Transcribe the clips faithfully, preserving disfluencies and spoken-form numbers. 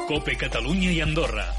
COPE Catalunya y Andorra.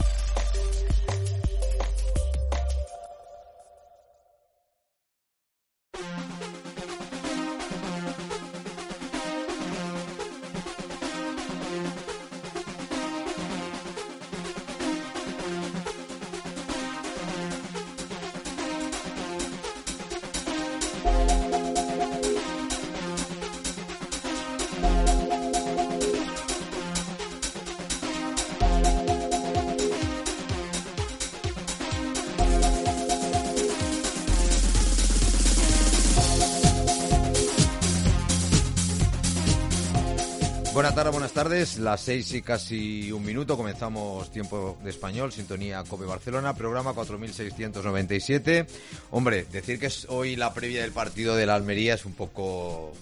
Buenas tardes, buenas tardes, las seis y casi un minuto, comenzamos Tiempo de Español, sintonía COPE Barcelona, programa cuatro mil seiscientos noventa y siete. Hombre, decir que es hoy la previa del partido de la Almería es un poco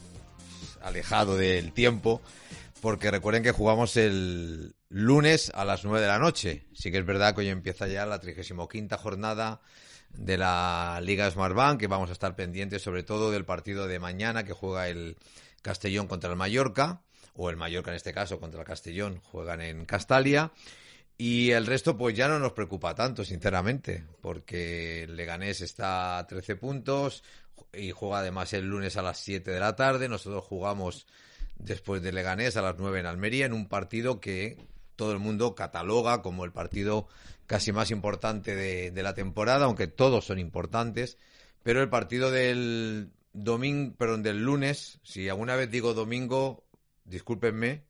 alejado del tiempo, porque recuerden que jugamos el lunes a las nueve de la noche. Sí que es verdad que hoy empieza ya la trigésima quinta jornada de la Liga Smartbank, que vamos a estar pendientes sobre todo del partido de mañana que juega el Castellón contra el Mallorca, o el Mallorca en este caso contra el Castellón, juegan en Castalia, y el resto pues ya no nos preocupa tanto, sinceramente, porque el Leganés está a trece puntos y juega además el lunes a las siete de la tarde. Nosotros jugamos después de Leganés a las nueve en Almería, en un partido que todo el mundo cataloga como el partido casi más importante de, de la temporada, aunque todos son importantes, pero el partido del domingo, perdón, del lunes, si alguna vez digo domingo, discúlpenme,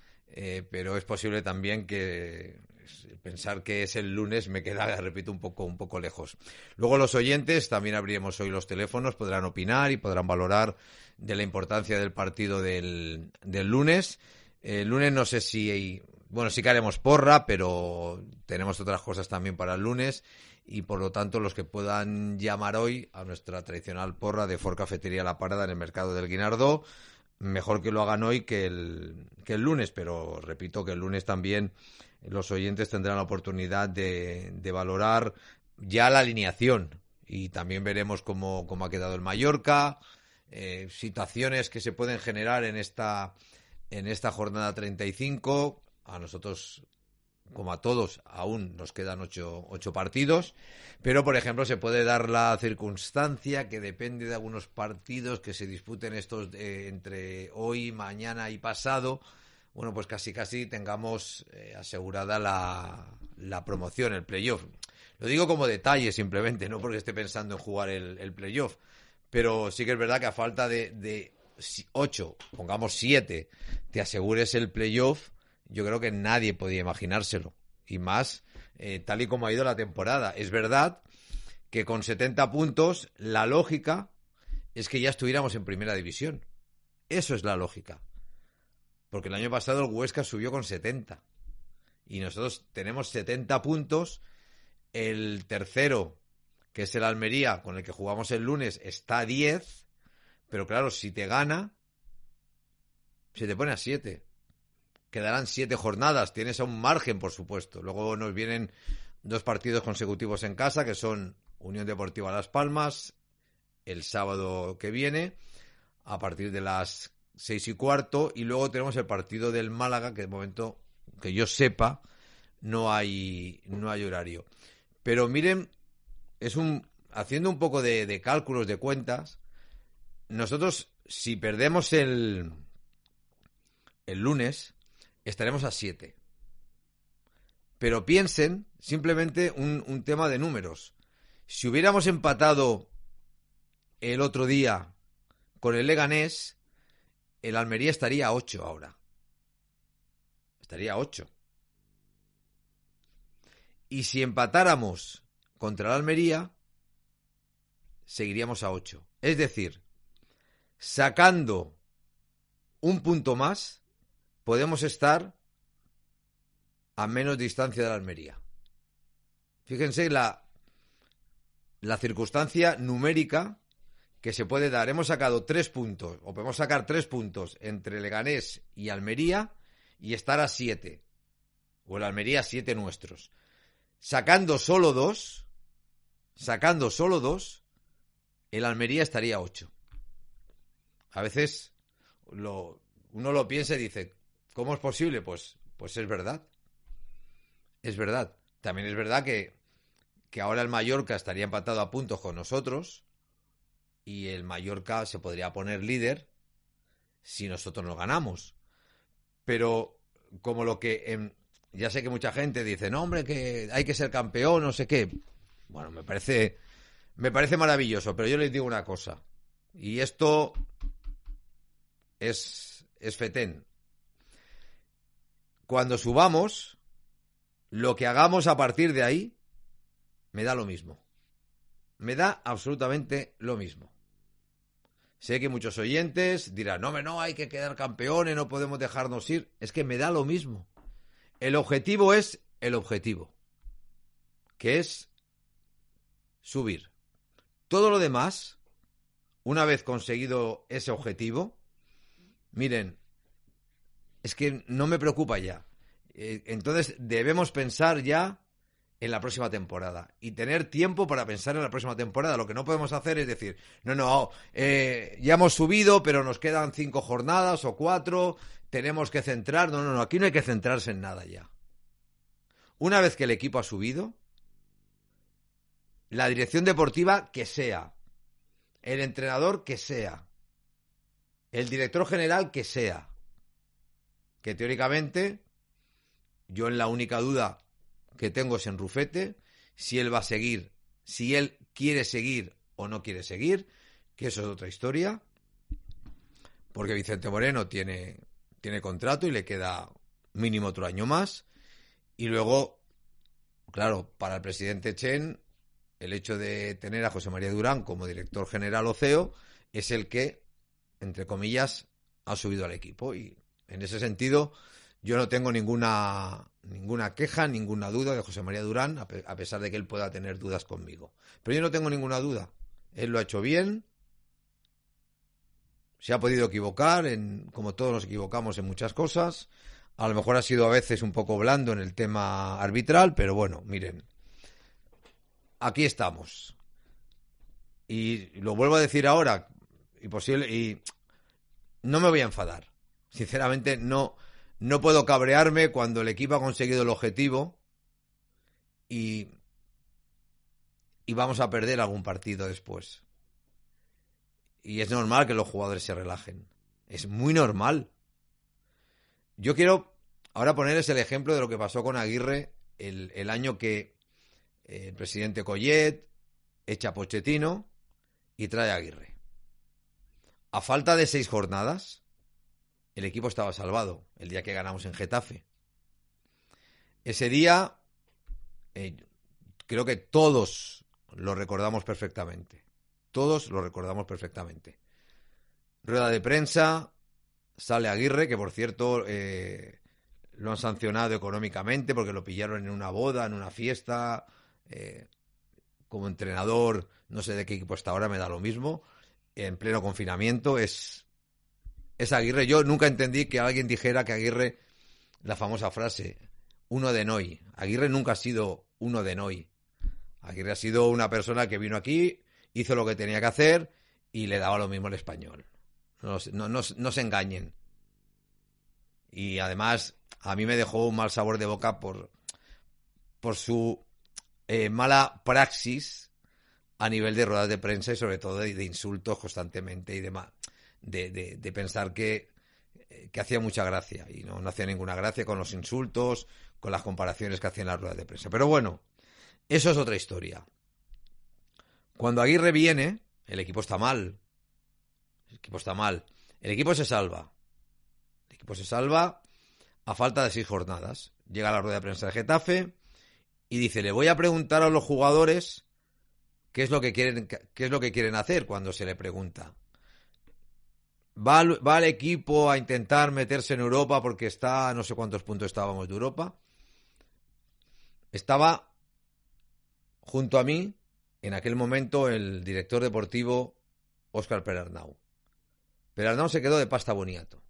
eh, pero es posible también que pensar que es el lunes me queda, repito, un poco, un poco lejos. Luego los oyentes, también abriremos hoy los teléfonos, podrán opinar y podrán valorar de la importancia del partido del, del lunes. El lunes no sé si, bueno, sí que haremos porra, pero tenemos otras cosas también para el lunes y por lo tanto los que puedan llamar hoy a nuestra tradicional porra de Ford Cafetería La Parada en el mercado del Guinardó, mejor que lo hagan hoy que el, que el lunes, pero repito que el lunes también los oyentes tendrán la oportunidad de, de valorar ya la alineación y también veremos cómo, cómo ha quedado el Mallorca, eh, situaciones que se pueden generar en esta, en esta jornada treinta y cinco. A nosotros, como a todos, aún nos quedan ocho, ocho partidos, pero por ejemplo se puede dar la circunstancia que depende de algunos partidos que se disputen estos eh, entre hoy, mañana y pasado, bueno, pues casi casi tengamos eh, asegurada la, la promoción, el playoff. Lo digo como detalle simplemente, no porque esté pensando en jugar el, el playoff, pero sí que es verdad que a falta de, de ocho, pongamos siete, te asegures el playoff. Yo creo que nadie podía imaginárselo. Y más, eh, tal y como ha ido la temporada. Es verdad que con setenta puntos, la lógica es que ya estuviéramos en primera división. Eso es la lógica. Porque el año pasado el Huesca subió con setenta. Y nosotros tenemos setenta puntos. El tercero, que es el Almería, con el que jugamos el lunes, está a diez. Pero claro, si te gana, se te pone a siete. Quedarán siete jornadas, tienes aún margen, por supuesto. Luego nos vienen dos partidos consecutivos en casa, que son Unión Deportiva Las Palmas, el sábado que viene, a partir de las seis y cuarto, y luego tenemos el partido del Málaga, que de momento, que yo sepa, no hay, no hay horario. Pero miren, es un haciendo un poco de, de cálculos, de cuentas, nosotros, si perdemos el, el lunes, estaremos a siete. Pero piensen, simplemente un, un tema de números. Si hubiéramos empatado el otro día con el Leganés, el Almería estaría a ocho ahora. Estaría a ocho. Y si empatáramos contra el Almería, seguiríamos a ocho. Es decir, sacando un punto más, podemos estar a menos distancia de la Almería. Fíjense la, la circunstancia numérica que se puede dar. Hemos sacado tres puntos, o podemos sacar tres puntos entre Leganés y Almería y estar a siete. O el Almería a siete nuestros. Sacando solo dos, sacando solo dos, el Almería estaría a ocho. A veces lo, uno lo piensa y dice, ¿cómo es posible? Pues, pues es verdad. es verdad. También es verdad que, que ahora el Mallorca estaría empatado a puntos con nosotros y el Mallorca se podría poner líder si nosotros no ganamos. Pero como lo que... En, ya sé que mucha gente dice, no, hombre, que hay que ser campeón, no sé qué. Bueno, me parece, me parece maravilloso, pero yo les digo una cosa. Y esto es, es fetén. Cuando subamos, lo que hagamos a partir de ahí, me da lo mismo. Me da absolutamente lo mismo. Sé que muchos oyentes dirán, no, no, hay que quedar campeones, no podemos dejarnos ir. Es que me da lo mismo. El objetivo es el objetivo, que es subir. Todo lo demás, una vez conseguido ese objetivo, miren, es que no me preocupa ya. Eh, entonces debemos pensar ya en la próxima temporada y tener tiempo para pensar en la próxima temporada. Lo que no podemos hacer es decir, no, no, eh, ya hemos subido, pero nos quedan cinco jornadas o cuatro, tenemos que centrar. No, no, no, aquí no hay que centrarse en nada ya. Una vez que el equipo ha subido, la dirección deportiva que sea, el entrenador que sea, el director general que sea, que teóricamente yo en la única duda que tengo es en Rufete, si él va a seguir, si él quiere seguir o no quiere seguir, que eso es otra historia, porque Vicente Moreno tiene, tiene contrato y le queda mínimo otro año más, y luego, claro, para el presidente Chen, el hecho de tener a José María Durán como director general o C E O es el que, entre comillas, ha subido al equipo, y en ese sentido yo no tengo ninguna ninguna queja, ninguna duda de José María Durán, a pesar de que él pueda tener dudas conmigo. Pero yo no tengo ninguna duda. Él lo ha hecho bien, se ha podido equivocar, en, como todos nos equivocamos en muchas cosas. A lo mejor ha sido a veces un poco blando en el tema arbitral, pero bueno, miren, aquí estamos. Y lo vuelvo a decir ahora, y posible, y no me voy a enfadar. Sinceramente, no... No puedo cabrearme cuando el equipo ha conseguido el objetivo y, y vamos a perder algún partido después. Y es normal que los jugadores se relajen. Es muy normal. Yo quiero ahora ponerles el ejemplo de lo que pasó con Aguirre el, el año que el presidente Collet echa a Pochettino y trae a Aguirre. A falta de seis jornadas, el equipo estaba salvado el día que ganamos en Getafe. Ese día eh, creo que todos lo recordamos perfectamente. Todos lo recordamos perfectamente. Rueda de prensa, sale Aguirre, que por cierto eh, lo han sancionado económicamente porque lo pillaron en una boda, en una fiesta. Eh, como entrenador, no sé de qué equipo está ahora, me da lo mismo. En pleno confinamiento es... Es Aguirre. Yo nunca entendí que alguien dijera que Aguirre, la famosa frase, uno de noi. Aguirre nunca ha sido uno de noi. Aguirre ha sido una persona que vino aquí, hizo lo que tenía que hacer y le daba lo mismo el español. No, no, no, no se engañen. Y además, a mí me dejó un mal sabor de boca por, por su eh, mala praxis a nivel de ruedas de prensa y sobre todo de, de insultos constantemente y demás. De, de, de pensar que, que hacía mucha gracia y no, no hacía ninguna gracia con los insultos, con las comparaciones que hacía en las ruedas de prensa. Pero bueno, eso es otra historia. Cuando Aguirre viene, el equipo está mal. El equipo está mal. El equipo se salva. El equipo se salva a falta de seis jornadas. Llega a la rueda de prensa de Getafe y dice, le voy a preguntar a los jugadores qué es lo que quieren, qué es lo que quieren hacer cuando se le pregunta. Va al, va al equipo a intentar meterse en Europa porque está, no sé cuántos puntos estábamos de Europa. Estaba junto a mí, en aquel momento, el director deportivo Óscar Perarnau. Perarnau se quedó de pasta boniato.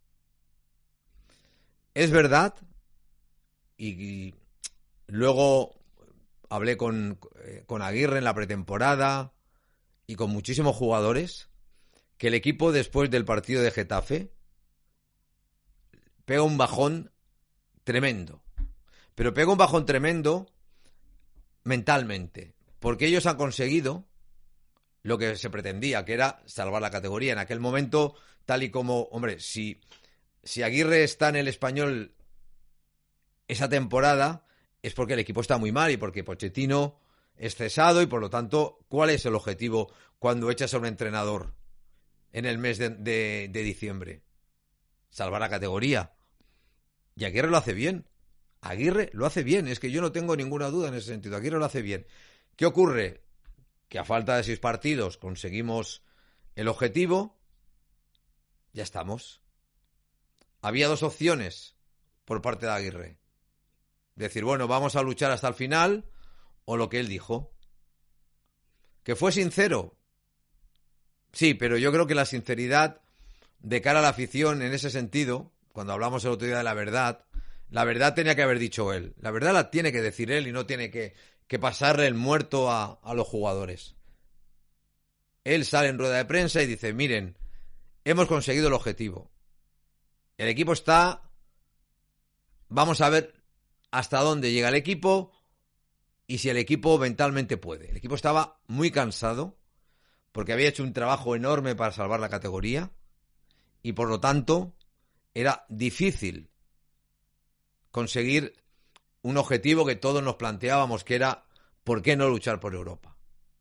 Es verdad, y, y luego hablé con, con Aguirre en la pretemporada y con muchísimos jugadores, que el equipo después del partido de Getafe pega un bajón tremendo. pero pega un bajón tremendo mentalmente, porque ellos han conseguido lo que se pretendía, que era salvar la categoría. En aquel momento, tal y como, hombre, si, si Aguirre está en el Español esa temporada, es porque el equipo está muy mal y porque Pochettino es cesado y, por lo tanto, ¿cuál es el objetivo cuando echas a un entrenador en el mes de, de, de diciembre? Salvar la categoría. Y Aguirre lo hace bien. Aguirre lo hace bien, es que yo no tengo ninguna duda en ese sentido. Aguirre lo hace bien. ¿Qué ocurre? Que a falta de seis partidos conseguimos el objetivo, ya estamos. Había dos opciones por parte de Aguirre. Decir, bueno, vamos a luchar hasta el final, o lo que él dijo. ¿Que fue sincero? Sí, pero yo creo que la sinceridad de cara a la afición en ese sentido, cuando hablamos el otro día de la verdad, la verdad tenía que haber dicho él. La verdad la tiene que decir él y no tiene que... que pasarle el muerto a, a los jugadores. Él sale en rueda de prensa y dice, miren, hemos conseguido el objetivo. El equipo está... Vamos a ver hasta dónde llega el equipo y si el equipo mentalmente puede. El equipo estaba muy cansado porque había hecho un trabajo enorme para salvar la categoría y, por lo tanto, era difícil conseguir un objetivo que todos nos planteábamos, que era ¿por qué no luchar por Europa?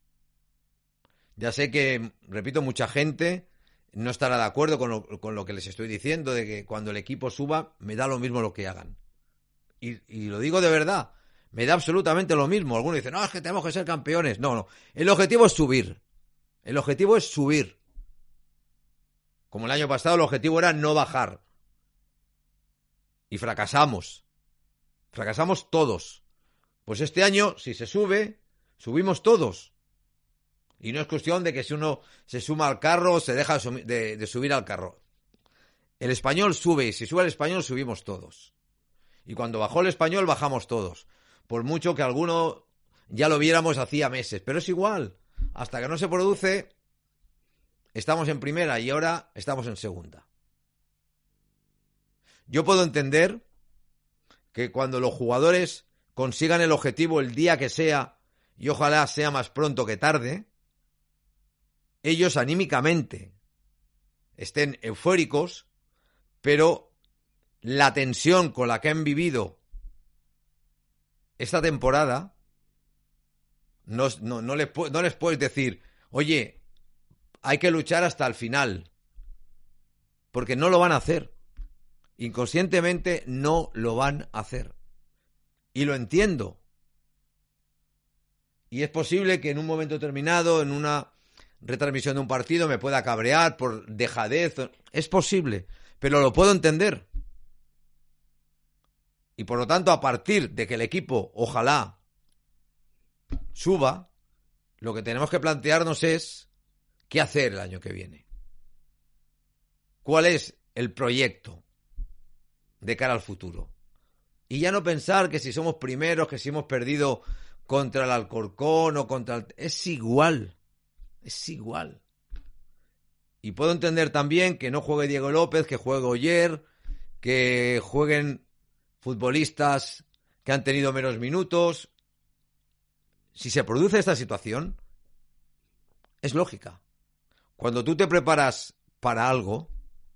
Ya sé que, repito, mucha gente no estará de acuerdo con lo, con lo que les estoy diciendo, de que cuando el equipo suba me da lo mismo lo que hagan. Y, y lo digo de verdad, me da absolutamente lo mismo. Algunos dicen, no, es que tenemos que ser campeones. No, no, el objetivo es subir. El objetivo es subir. Como el año pasado el objetivo era no bajar. Y fracasamos. Fracasamos todos. Pues este año, si se sube, subimos todos. Y no es cuestión de que si uno se suma al carro, se deja de, de subir al carro. El Español sube y si sube el Español, subimos todos. Y cuando bajó el Español, bajamos todos. Por mucho que alguno ya lo viéramos hacía meses. Pero es igual. Hasta que no se produce, estamos en primera y ahora estamos en segunda. Yo puedo entender que cuando los jugadores consigan el objetivo el día que sea, y ojalá sea más pronto que tarde, ellos anímicamente estén eufóricos, pero la tensión con la que han vivido esta temporada, no, no, no, les, no les puedes decir, oye, hay que luchar hasta el final, porque no lo van a hacer. Inconscientemente no lo van a hacer. Y lo entiendo. Y es posible que en un momento determinado, en una retransmisión de un partido, me pueda cabrear por dejadez. Es posible, pero lo puedo entender. Y por lo tanto, a partir de que el equipo, ojalá, suba, lo que tenemos que plantearnos es qué hacer el año que viene. ¿Cuál es el proyecto de cara al futuro? Y ya no pensar que si somos primeros, que si hemos perdido contra el Alcorcón o contra el... Es igual, es igual. Y puedo entender también que no juegue Diego López, que juegue Oyer, que jueguen futbolistas que han tenido menos minutos. Si se produce esta situación, es lógica. Cuando tú te preparas para algo,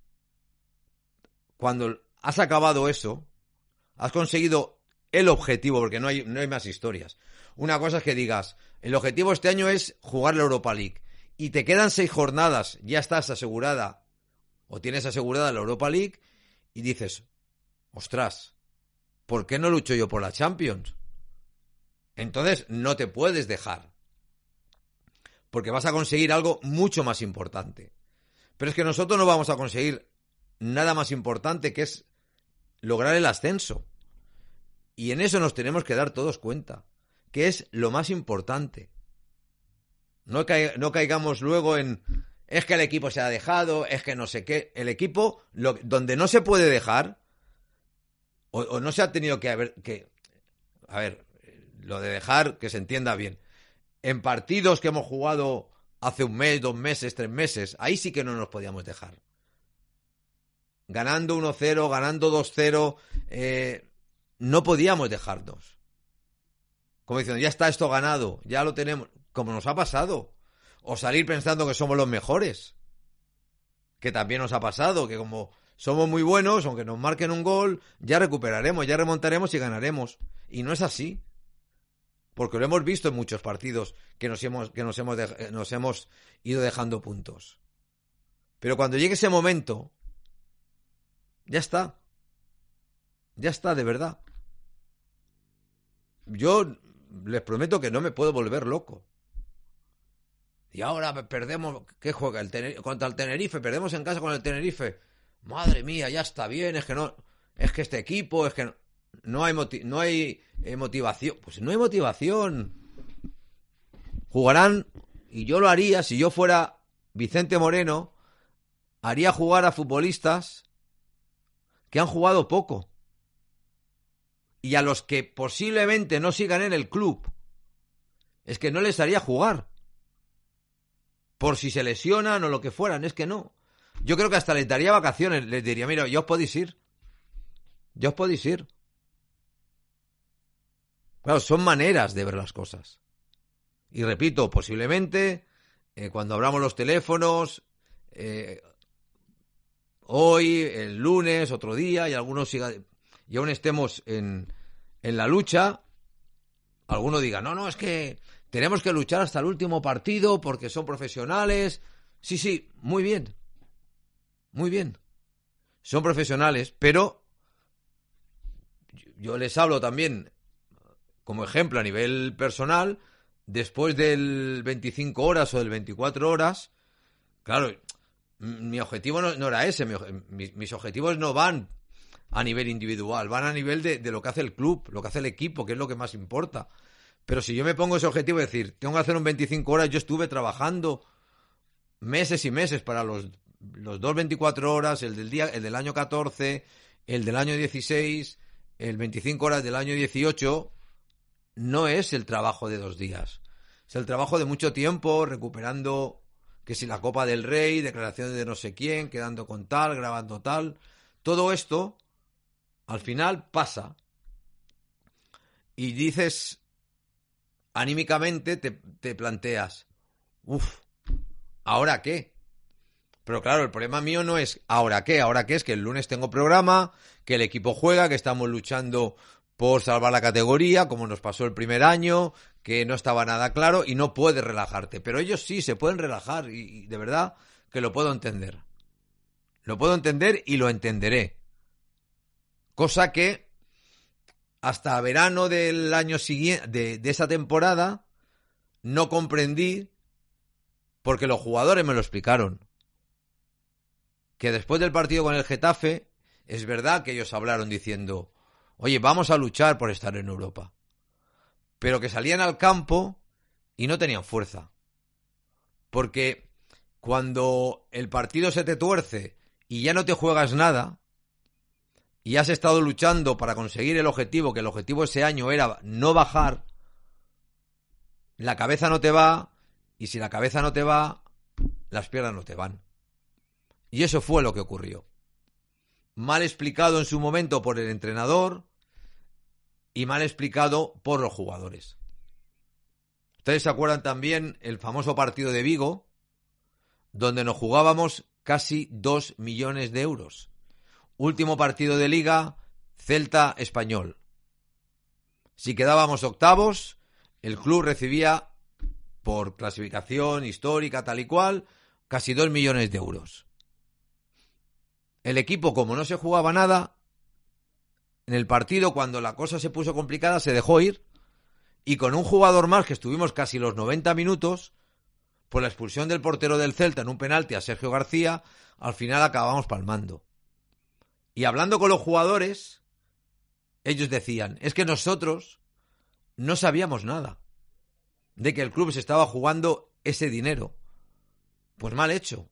cuando has acabado eso, has conseguido el objetivo, porque no hay, no hay más historias. Una cosa es que digas, el objetivo este año es jugar la Europa League, y te quedan seis jornadas, ya estás asegurada, o tienes asegurada la Europa League, y dices, ostras, ¿por qué no lucho yo por la Champions? Entonces no te puedes dejar, porque vas a conseguir algo mucho más importante. Pero es que nosotros no vamos a conseguir nada más importante, que es lograr el ascenso. Y en eso nos tenemos que dar todos cuenta, que es lo más importante. No, ca- no caigamos luego en, es que el equipo se ha dejado, es que no sé qué. El equipo, lo, donde no se puede dejar, o, o no se ha tenido que haber, que, a ver, lo de dejar, que se entienda bien. En partidos que hemos jugado hace un mes, dos meses, tres meses, ahí sí que no nos podíamos dejar. Ganando uno cero, ganando dos cero, eh, no podíamos dejarnos. Como diciendo, ya está esto ganado, ya lo tenemos, como nos ha pasado. O salir pensando que somos los mejores. Que también nos ha pasado, que como somos muy buenos, aunque nos marquen un gol, ya recuperaremos, ya remontaremos y ganaremos. Y no es así. Porque lo hemos visto en muchos partidos que nos hemos, que nos hemos, de, nos hemos ido dejando puntos. Pero cuando llegue ese momento, ya está. Ya está, de verdad. Yo les prometo que no me puedo volver loco. Y ahora perdemos, ¿qué juega? El Tener- contra el Tenerife, perdemos en casa con el Tenerife. Madre mía, ya está bien, es que no, es que este equipo, es que no, no hay moti- no hay eh, motivación. Pues no hay motivación. Jugarán, y yo lo haría, si yo fuera Vicente Moreno, haría jugar a futbolistas que han jugado poco. Y a los que posiblemente no sigan en el club, es que no les haría jugar. Por si se lesionan o lo que fueran, es que no. Yo creo que hasta les daría vacaciones, les diría, mira, ya os podéis ir. Ya os podéis ir. Claro, son maneras de ver las cosas. Y repito, posiblemente, eh, cuando abramos los teléfonos, eh, hoy, el lunes, otro día, y algunos sigan, y aún estemos en, en la lucha, alguno diga, no, no, es que tenemos que luchar hasta el último partido porque son profesionales. Sí, sí, muy bien. Muy bien. Son profesionales, pero yo les hablo también como ejemplo a nivel personal. Después del veinticinco horas o del veinticuatro horas, claro, mi objetivo no, no era ese. Mi, mis, mis objetivos no van a nivel individual, van a nivel de, de lo que hace el club, lo que hace el equipo, que es lo que más importa. Pero si yo me pongo ese objetivo de decir, tengo que hacer un veinticinco horas, yo estuve trabajando meses y meses para los, los dos veinticuatro horas, el del día, el del año catorce, el del año dieciséis, el veinticinco horas del año dieciocho. No es el trabajo de dos días. Es el trabajo de mucho tiempo, recuperando, que si la Copa del Rey, declaraciones de no sé quién, quedando con tal, grabando tal. Todo esto, al final, pasa. Y dices, anímicamente te, te planteas, uff, ¿ahora qué? Pero claro, el problema mío no es ¿ahora qué? ¿Ahora qué? Es que el lunes tengo programa, que el equipo juega, que estamos luchando por salvar la categoría, como nos pasó el primer año, que no estaba nada claro y no puedes relajarte. Pero ellos sí se pueden relajar y, y de verdad que lo puedo entender. Lo puedo entender y lo entenderé. Cosa que hasta verano del año siguiente, de, de esa temporada, no comprendí, porque los jugadores me lo explicaron. Que después del partido con el Getafe, es verdad que ellos hablaron diciendo, oye, vamos a luchar por estar en Europa. Pero que salían al campo y no tenían fuerza. Porque cuando el partido se te tuerce y ya no te juegas nada, y has estado luchando para conseguir el objetivo, que el objetivo ese año era no bajar, la cabeza no te va, y si la cabeza no te va, las piernas no te van. Y eso fue lo que ocurrió. Mal explicado en su momento por el entrenador y mal explicado por los jugadores. Ustedes se acuerdan también el famoso partido de Vigo, donde nos jugábamos casi dos millones de euros. Último partido de Liga, Celta Español. Si quedábamos octavos, el club recibía, por clasificación histórica tal y cual, casi dos millones de euros. El equipo, como no se jugaba nada, en el partido, cuando la cosa se puso complicada, se dejó ir, y con un jugador más, que estuvimos casi los noventa minutos, por la expulsión del portero del Celta en un penalti a Sergio García, al final acabamos palmando. Y hablando con los jugadores, ellos decían, es que nosotros no sabíamos nada de que el club se estaba jugando ese dinero. Pues mal hecho.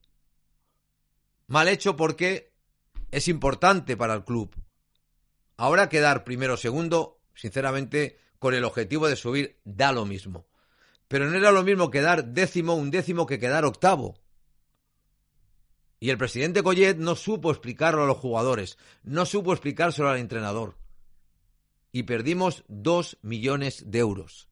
Mal hecho porque es importante para el club. Ahora quedar primero o segundo, sinceramente, con el objetivo de subir, da lo mismo. Pero no era lo mismo quedar décimo, un décimo, que quedar octavo. Y el presidente Collet no supo explicarlo a los jugadores, no supo explicárselo al entrenador. y perdimos dos millones de euros.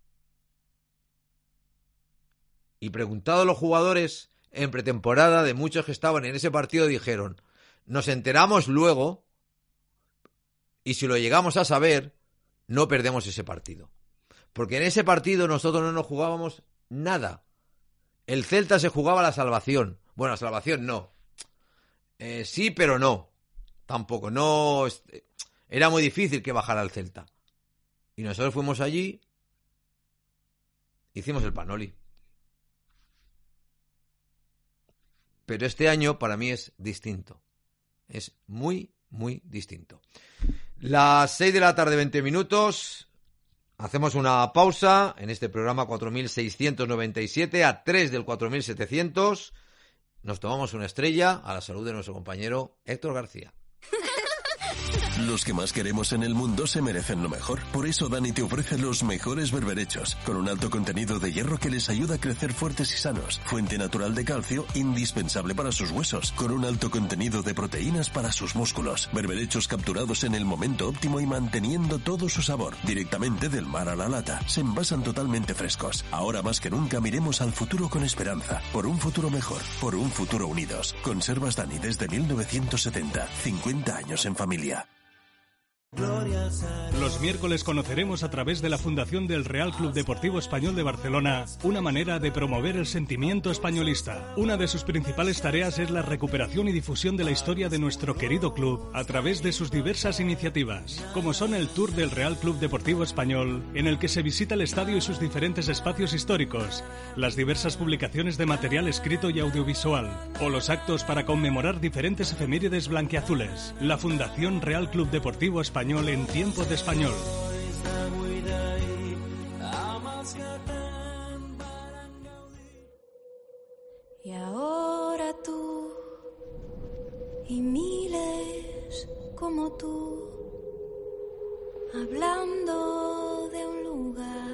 Y preguntado a los jugadores en pretemporada, de muchos que estaban en ese partido, dijeron, nos enteramos luego y si lo llegamos a saber, no perdemos ese partido. Porque en ese partido nosotros no nos jugábamos nada. El Celta se jugaba la salvación. Bueno, la salvación no. Eh, sí, pero no. Tampoco. No. Era muy difícil que bajara el Celta. Y nosotros fuimos allí, hicimos el panoli. Pero este año para mí es distinto. Es muy, muy distinto. Las seis de la tarde, veinte minutos. Hacemos una pausa en este programa cuatro mil seiscientos noventa y siete a tres del cuatro mil setecientos. Nos tomamos una estrella a la salud de nuestro compañero Héctor García. Los que más queremos en el mundo se merecen lo mejor. Por eso Dani te ofrece los mejores berberechos, con un alto contenido de hierro que les ayuda a crecer fuertes y sanos. Fuente natural de calcio, indispensable para sus huesos, con un alto contenido de proteínas para sus músculos. Berberechos capturados en el momento óptimo y manteniendo todo su sabor. Directamente del mar a la lata. Se envasan totalmente frescos. Ahora más que nunca miremos al futuro con esperanza. Por un futuro mejor. Por un futuro unidos. Conservas Dani desde mil novecientos setenta. cincuenta años en familia. Los miércoles conoceremos a través de la Fundación del Real Club Deportivo Español de Barcelona una manera de promover el sentimiento españolista. Una de sus principales tareas es la recuperación y difusión de la historia de nuestro querido club a través de sus diversas iniciativas, como son el Tour del Real Club Deportivo Español, en el que se visita el estadio y sus diferentes espacios históricos, las diversas publicaciones de material escrito y audiovisual, o los actos para conmemorar diferentes efemérides blanquiazules. La Fundación Real Club Deportivo Español en tiempo de español. Y ahora tú y miles como tú, hablando de un lugar.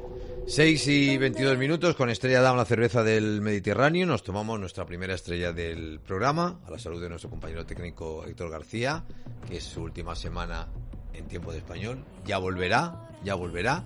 seis y veintidós minutos, con Estrella Damm, la cerveza del Mediterráneo. Nos tomamos nuestra primera estrella del programa, a la salud de nuestro compañero técnico Héctor García, que es su última semana en tiempo de español. Ya volverá, ya volverá.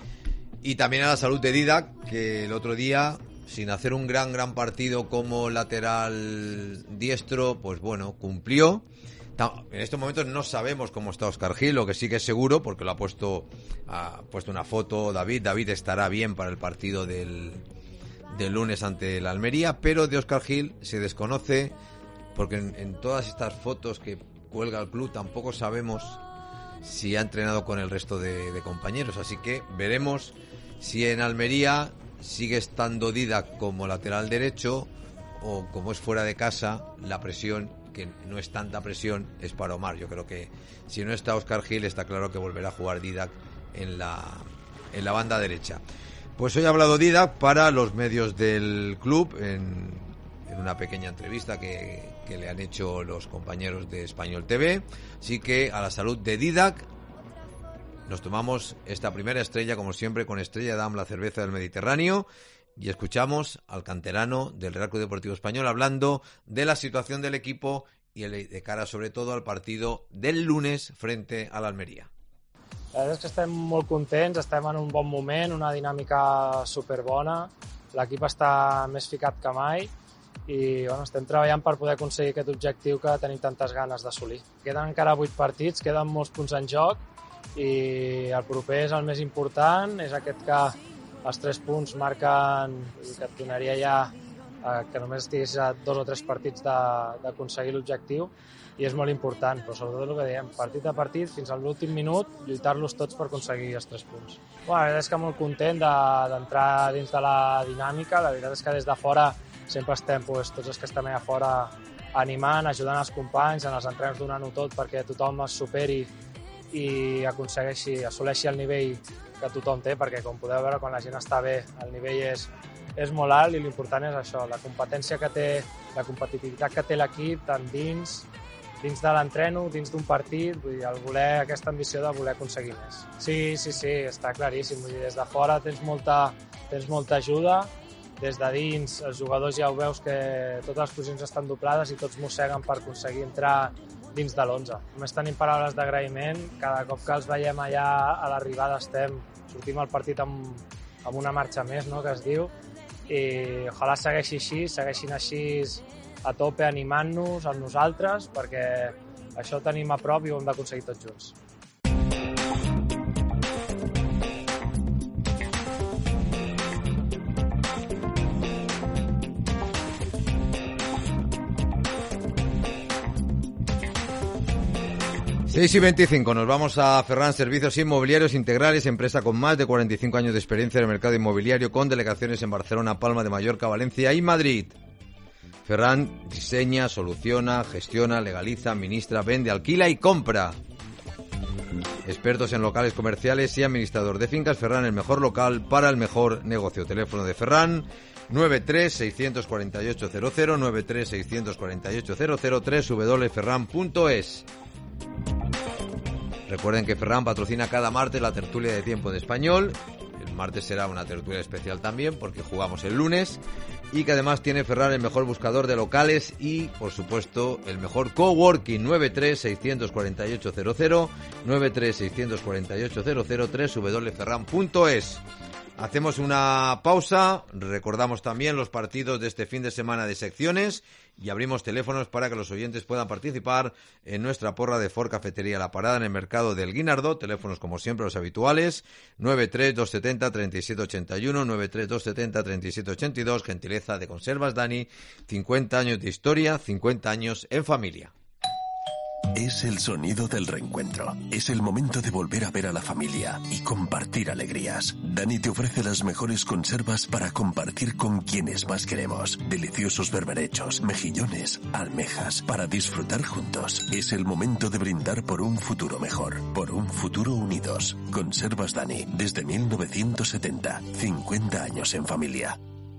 Y también a la salud de Didac, que el otro día, sin hacer un gran, gran partido como lateral diestro, pues bueno, cumplió. En estos momentos no sabemos cómo está Óscar Gil, lo que sí que es seguro, porque lo ha puesto, ha puesto una foto David. David estará bien para el partido del, del lunes ante el Almería, pero de Óscar Gil se desconoce, porque en, en todas estas fotos que cuelga el club tampoco sabemos si ha entrenado con el resto de, de compañeros. Así que veremos si en Almería sigue estando Didac como lateral derecho o, como es fuera de casa, la presión, que no es tanta presión, es para Omar. Yo creo que si no está Óscar Gil, está claro que volverá a jugar Didac en la, en la banda derecha. Pues hoy ha hablado Didac para los medios del club en, en una pequeña entrevista que, que le han hecho los compañeros de Español T V. Así que a la salud de Didac nos tomamos esta primera estrella, como siempre, con Estrella Damm, la cerveza del Mediterráneo. Y escuchamos al canterano del Real Club Deportivo Español hablando de la situación del equipo y de cara sobre todo al partido del lunes frente a la Almería. La veritat és que estem molt contents, estem en un bon moment, una dinàmica superbona, l'equip està més ficat que mai i bueno, estem treballant per poder aconseguir aquest objectiu que tenim tantes ganes d'assolir. Queden encara vuit partits, queden molts punts en joc i el proper és el més important, és aquest que els tres punts marquen i que et donaria ja eh, que només estigués a dos o tres partits d'aconseguir l'objectiu i és molt important, però sobretot el que diem, partit a partit, fins a l'últim minut, lluitar-los tots per aconseguir els tres punts. Bueno, la veritat és que molt content d'entrar de, dins de la dinàmica, la veritat és que des de fora sempre estem, pues, tots els que estem allà fora, animant, ajudant els companys, en els entrenos donant-ho tot perquè tothom es superi i aconsegueixi, assoleixi el nivell que tothom té, perquè com podeu veure quan la gent està bé el nivell és, és molt alt i l'important és això, la competència que té, la competitivitat que té l'equip tant dins, dins de l'entreno, dins d'un partit, vull dir, el voler, aquesta ambició de voler aconseguir més. Sí, sí, sí, està claríssim, vull dir, des de fora tens molta, tens molta ajuda, des de dins els jugadors ja ho veus que totes les posicions estan doblades i tots mosseguen per aconseguir entrar dins de l'onze. Només tenim paraules d'agraïment, cada cop que els veiem allà a l'arribada estem, sortim al partit amb, amb una marxa més, no?, que es diu, i ojalà segueixi així, segueixin així a tope animant-nos amb nosaltres, perquè això ho tenim a prop i ho hem d'aconseguir tots junts. seis y veinticinco, nos vamos a Ferran Servicios Inmobiliarios Integrales, empresa con más de cuarenta y cinco años de experiencia en el mercado inmobiliario, con delegaciones en Barcelona, Palma de Mallorca, Valencia y Madrid. Ferran diseña, soluciona, gestiona, legaliza, administra, vende, alquila y compra. Expertos en locales comerciales y administrador de fincas. Ferran, el mejor local para el mejor negocio. Teléfono de Ferran, nueve tres seis cuatro ocho cero cero, nueve tres seis cuatro ocho cero cero, w w w punto ferran punto es. Recuerden que Ferran patrocina cada martes la tertulia de Tiempo de Español. El martes será una tertulia especial también porque jugamos el lunes. Y que además tiene Ferran el mejor buscador de locales y, por supuesto, el mejor coworking. nueve tres seis cuatro ocho cero cero, nueve tres seis cuatro ocho cero cero, w w w punto ferran punto es. Hacemos una pausa, recordamos también los partidos de este fin de semana de secciones y abrimos teléfonos para que los oyentes puedan participar en nuestra porra de Ford Cafetería La Parada en el mercado del Guinardó. Teléfonos como siempre los habituales, nueve tres dos siete cero, tres siete ocho uno, nueve tres dos siete cero, tres siete ocho dos, gentileza de Conservas Dani, cincuenta años de historia, cincuenta años en familia. Es el sonido del reencuentro. Es el momento de volver a ver a la familia y compartir alegrías. Dani te ofrece las mejores conservas para compartir con quienes más queremos. Deliciosos berberechos, mejillones, almejas, para disfrutar juntos. Es el momento de brindar por un futuro mejor, por un futuro unidos. Conservas Dani, desde mil novecientos setenta. cincuenta años en familia.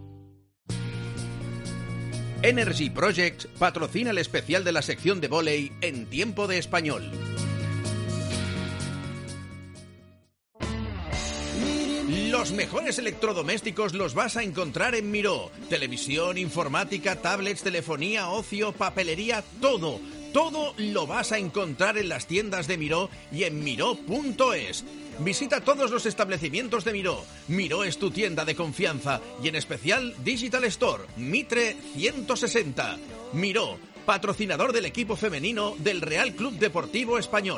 Energy Projects patrocina el especial de la sección de vóley en Tiempo de Español. Los mejores electrodomésticos los vas a encontrar en Miró. Televisión, informática, tablets, telefonía, ocio, papelería, todo. Todo lo vas a encontrar en las tiendas de Miró y en miró punto es. Visita todos los establecimientos de Miró. Miró es tu tienda de confianza y en especial Digital Store, Mitre ciento sesenta. Miró, patrocinador del equipo femenino del Real Club Deportivo Español.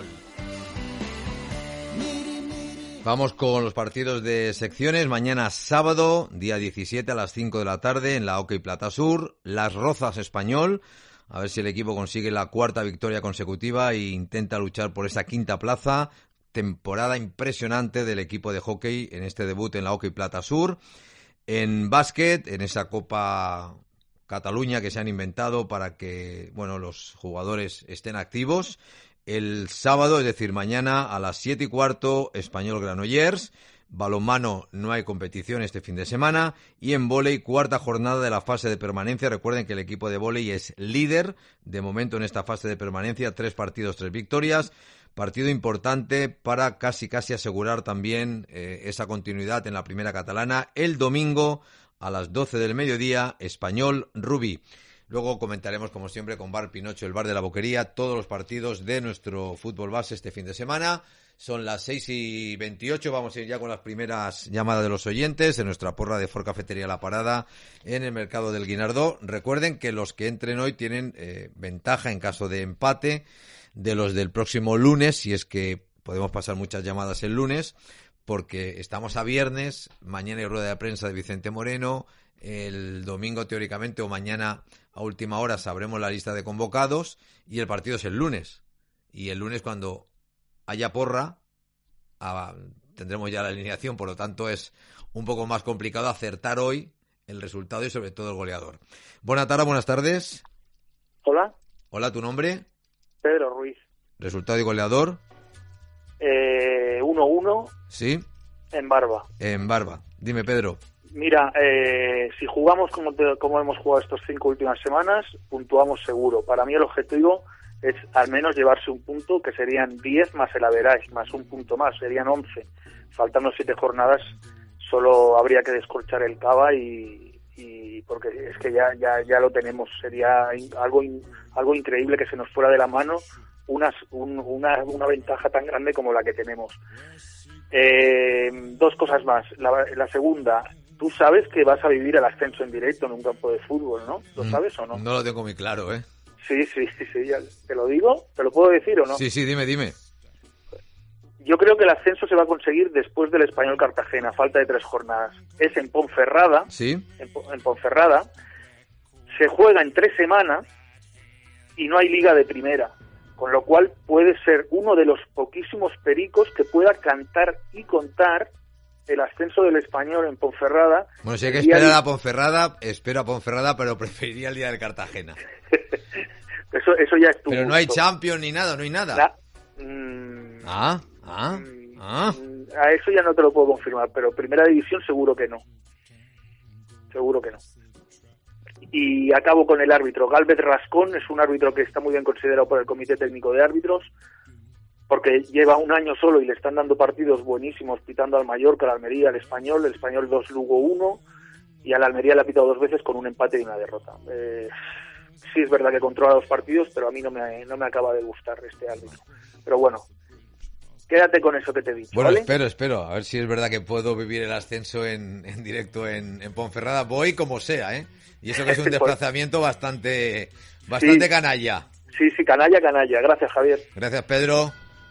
Vamos con los partidos de secciones. Mañana sábado, día diecisiete a las cinco de la tarde en la Hockey Plata Sur, Las Rozas Español. A ver si el equipo consigue la cuarta victoria consecutiva e intenta luchar por esa quinta plaza. Temporada impresionante del equipo de hockey en este debut en la Hockey Plata Sur. En básquet, en esa Copa Cataluña que se han inventado para que, bueno, los jugadores estén activos. El sábado, es decir, mañana a las siete y cuarto, Español Granollers. Balonmano, no hay competición este fin de semana. Y en vóley, cuarta jornada de la fase de permanencia. Recuerden que el equipo de vóley es líder de momento en esta fase de permanencia. Tres partidos, tres victorias. Partido importante para casi casi asegurar también eh, esa continuidad en la primera catalana. El domingo a las doce del mediodía, Español Rubí. Luego comentaremos, como siempre, con Bar Pinocho, el bar de la Boquería, todos los partidos de nuestro fútbol base este fin de semana. Son las seis y veintiocho, vamos a ir ya con las primeras llamadas de los oyentes en nuestra porra de Ford Cafetería La Parada en el mercado del Guinardó. Recuerden que los que entren hoy tienen eh, ventaja en caso de empate de los del próximo lunes, si es que podemos pasar muchas llamadas el lunes, porque estamos a viernes, mañana hay rueda de prensa de Vicente Moreno, el domingo teóricamente o mañana a última hora sabremos la lista de convocados y el partido es el lunes. Y el lunes cuando haya porra a, tendremos ya la alineación, por lo tanto es un poco más complicado acertar hoy el resultado y sobre todo el goleador. Buenas tardes, buenas tardes. Hola. Hola, ¿tu nombre? Pedro Ruiz. ¿Resultado y goleador? Eh, uno uno. Sí. En Barba. En Barba. Dime, Pedro. Mira, eh, si jugamos como, te, como hemos jugado estas cinco últimas semanas, puntuamos seguro. Para mí el objetivo es al menos llevarse un punto, que serían diez más el average, más un punto más, serían once. Faltando siete jornadas, solo habría que descorchar el Cava y, y y porque es que ya ya ya lo tenemos. Sería algo algo increíble que se nos fuera de la mano unas, un, una una ventaja tan grande como la que tenemos. Eh, dos cosas más. La, la segunda, tú sabes que vas a vivir el ascenso en directo en un campo de fútbol, ¿no? ¿Lo mm, sabes o no? No lo tengo muy claro, ¿eh? Sí, sí, sí, ya te lo digo. ¿Te lo puedo decir o no? Sí, sí, dime, dime. Yo creo que el ascenso se va a conseguir después del Español Cartagena, falta de tres jornadas. Es en Ponferrada. Sí. En, en Ponferrada. Se juega en tres semanas y no hay liga de primera. Con lo cual puede ser uno de los poquísimos pericos que pueda cantar y contar el ascenso del Español en Ponferrada. Bueno, si hay que esperar a Ponferrada, espero a Ponferrada, pero preferiría el día del Cartagena. eso, eso ya es tu Pero gusto. No hay Champions ni nada, no hay nada. La, mmm, ah, ah, mmm, ah. A eso ya no te lo puedo confirmar, pero Primera División seguro que no. Seguro que no. Y acabo con el árbitro. Gálvez Rascón es un árbitro que está muy bien considerado por el Comité Técnico de Árbitros, porque lleva un año solo y le están dando partidos buenísimos, pitando al Mallorca, al Almería, al Español, el Español dos, Lugo uno, y al Almería le ha pitado dos veces con un empate y una derrota. Eh, sí es verdad que controla los partidos, pero a mí no me, no me acaba de gustar este árbitro. Pero bueno, quédate con eso que te he dicho. Bueno, ¿vale? espero, espero, a ver si es verdad que puedo vivir el ascenso en, en directo en, en Ponferrada. Voy como sea, ¿eh? Y eso que es un desplazamiento bastante, bastante sí, canalla. Sí, sí, canalla, canalla. Gracias, Javier. Gracias, Pedro.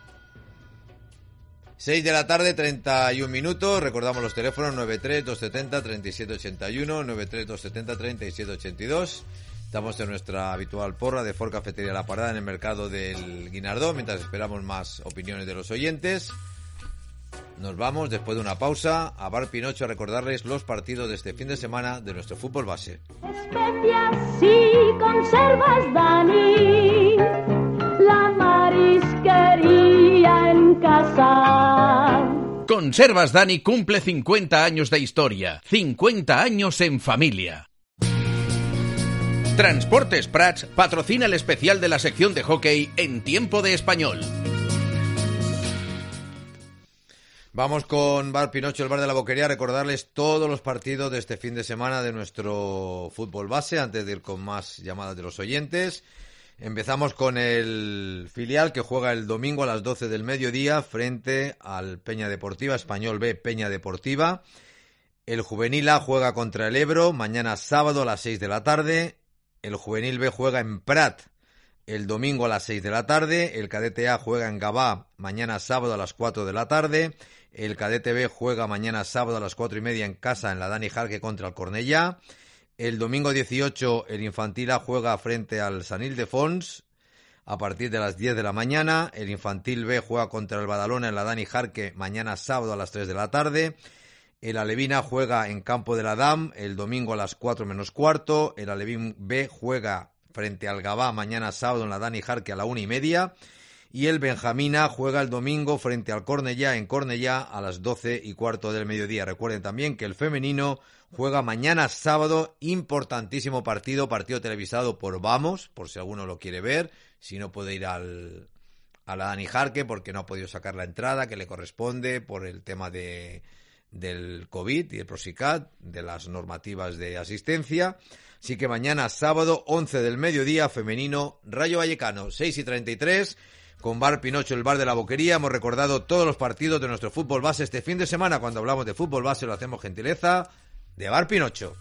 seis de la tarde, treinta y un minutos. Recordamos los teléfonos nueve tres dos setenta treinta y siete ochenta y uno, nueve tres dos setenta treinta y siete ochenta y dos. Estamos en nuestra habitual porra de Ford Cafetería La Parada en el mercado del Guinardó, mientras esperamos más opiniones de los oyentes. Nos vamos, después de una pausa, a Bar Pinocho a recordarles los partidos de este fin de semana de nuestro fútbol base. Especias y conservas, Dani, la marisquería en casa. Conservas Dani cumple cincuenta años de historia, cincuenta años en familia. Transportes Prats patrocina el especial de la sección de hockey en Tiempo de Español. Vamos con Bar Pinocho, el bar de la Boquería, a recordarles todos los partidos de este fin de semana de nuestro fútbol base, antes de ir con más llamadas de los oyentes. Empezamos con el filial que juega el domingo a las doce del mediodía frente al Peña Deportiva, Español B, Peña Deportiva. El Juvenil A juega contra el Ebro, mañana sábado a las seis de la tarde. El Juvenil B juega en Prat el domingo a las seis de la tarde. El Cadete A juega en Gavà mañana sábado a las cuatro de la tarde. El Cadete B juega mañana sábado a las cuatro y media en casa en la Dani Jarque contra el Cornellá. El domingo dieciocho el Infantil A juega frente al San Ildefons a partir de las diez de la mañana. El Infantil B juega contra el Badalona en la Dani Jarque mañana sábado a las tres de la tarde. El Alevín A juega en Campo de la Dam el domingo a las cuatro menos cuarto. El Alevín B juega frente al Gavà mañana sábado en la Dani Jarque a la una y media. Y el Benjamina juega el domingo frente al Cornellá en Cornellá a las doce y cuarto del mediodía. Recuerden también que el femenino juega mañana sábado, importantísimo partido, partido televisado por Vamos, por si alguno lo quiere ver, si no puede ir al, a la Dani Jarque porque no ha podido sacar la entrada que le corresponde por el tema de, del COVID y el Prosicat, de las normativas de asistencia. Así que mañana sábado, once del mediodía, femenino, Rayo Vallecano, seis y treinta y tres. Con Bar Pinocho, el bar de la Boquería, hemos recordado todos los partidos de nuestro fútbol base este fin de semana. Cuando hablamos de fútbol base lo hacemos gentileza de Bar Pinocho.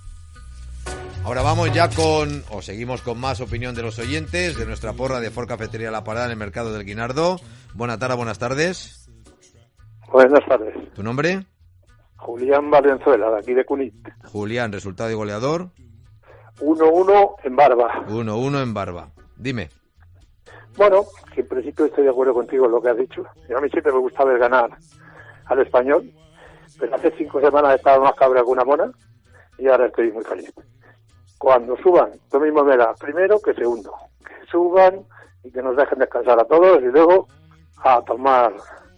Ahora vamos ya con, o seguimos con más opinión de los oyentes de nuestra porra de Ford Cafetería La Parada en el mercado del Guinardó. Buenas tardes, buenas tardes. Buenas tardes. ¿Tu nombre? Julián Valenzuela, de aquí de Cunit. Julián, resultado y goleador. uno uno en Barba. uno uno en Barba. Dime. Bueno, que en principio estoy de acuerdo contigo en lo que has dicho. A mí siempre me gusta ver ganar al Español, pero hace cinco semanas estaba más cabra que una mona y ahora estoy muy feliz. Cuando suban, lo mismo me da primero que segundo. Que suban y que nos dejen descansar a todos y luego a tomar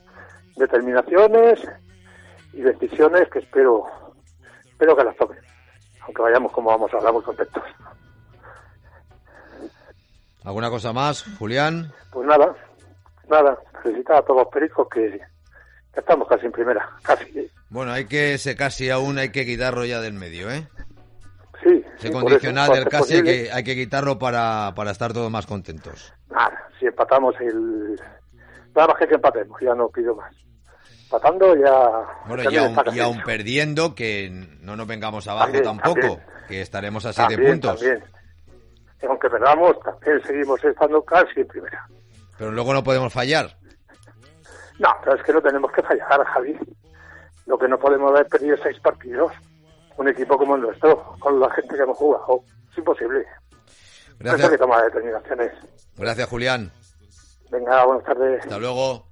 determinaciones y decisiones que espero espero que las tomen. Aunque vayamos como vamos ahora, muy contentos. ¿Alguna cosa más, Julián? Pues nada, nada. Felicitar a todos los pericos que, que estamos casi en primera, casi. Bueno, hay que, ese casi aún hay que quitarlo ya del medio, ¿eh? Sí, Ese sí, condicional por eso, del por casi hay posible. que, hay que quitarlo para, para estar todos más contentos. Nada, si empatamos el... Nada más que que empatemos, ya no pido más. Empatando ya... Bueno, ya y me aún, destaca y aún eso. perdiendo, que no nos vengamos abajo También, tampoco, también. que estaremos a siete También, puntos. también. Y aunque perdamos, también seguimos estando casi en primera. Pero luego no podemos fallar. No, pero es que no tenemos que fallar, Javi. Lo que no podemos haber perdido seis partidos. Un equipo como el nuestro, con la gente que hemos jugado. Es imposible. Gracias. Eso hay que tomar determinaciones. Gracias, Julián. Venga, buenas tardes. Hasta luego.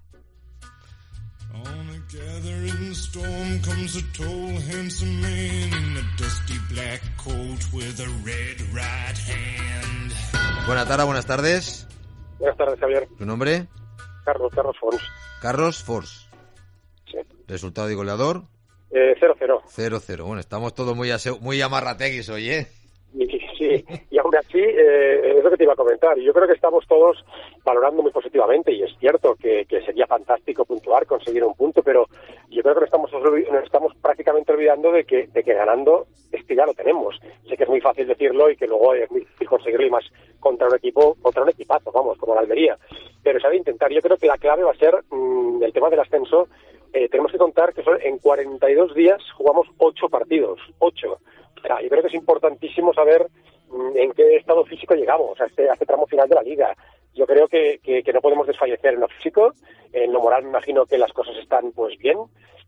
On a gathering storm comes a tall, handsome man in a dusty black coat with a red right hand. Buenas tardes, buenas tardes. Buenas tardes, Javier. ¿Tu nombre? Carlos, Carlos Fons. Carlos Force. Sí. Resultado de goleador. Eh, cero cero. cero cero. Bueno, estamos todos muy, ase- muy amarrateguis hoy, ¿eh? Y, sí, y aún así, eh, es lo que te iba a comentar. Yo creo que estamos todos valorando muy positivamente, y es cierto que, que sería fantástico puntuar, conseguir un punto, pero yo creo que nos estamos, nos estamos prácticamente olvidando de que, de que ganando es que ya lo tenemos. Sé que es muy fácil decirlo y que luego es muy difícil conseguirlo, y más contra un equipo, contra un equipazo, vamos, como la Almería. Pero se ha de intentar. Yo creo que la clave va a ser mmm, el tema del ascenso. Eh, tenemos que contar que son, en cuarenta y dos días jugamos ocho partidos, ocho. O sea, yo creo que es importantísimo saber mmm, en qué estado físico llegamos a este, a este tramo final de la Liga. Yo creo que, que, que no podemos desfallecer en lo físico. En lo moral me imagino que las cosas están pues bien.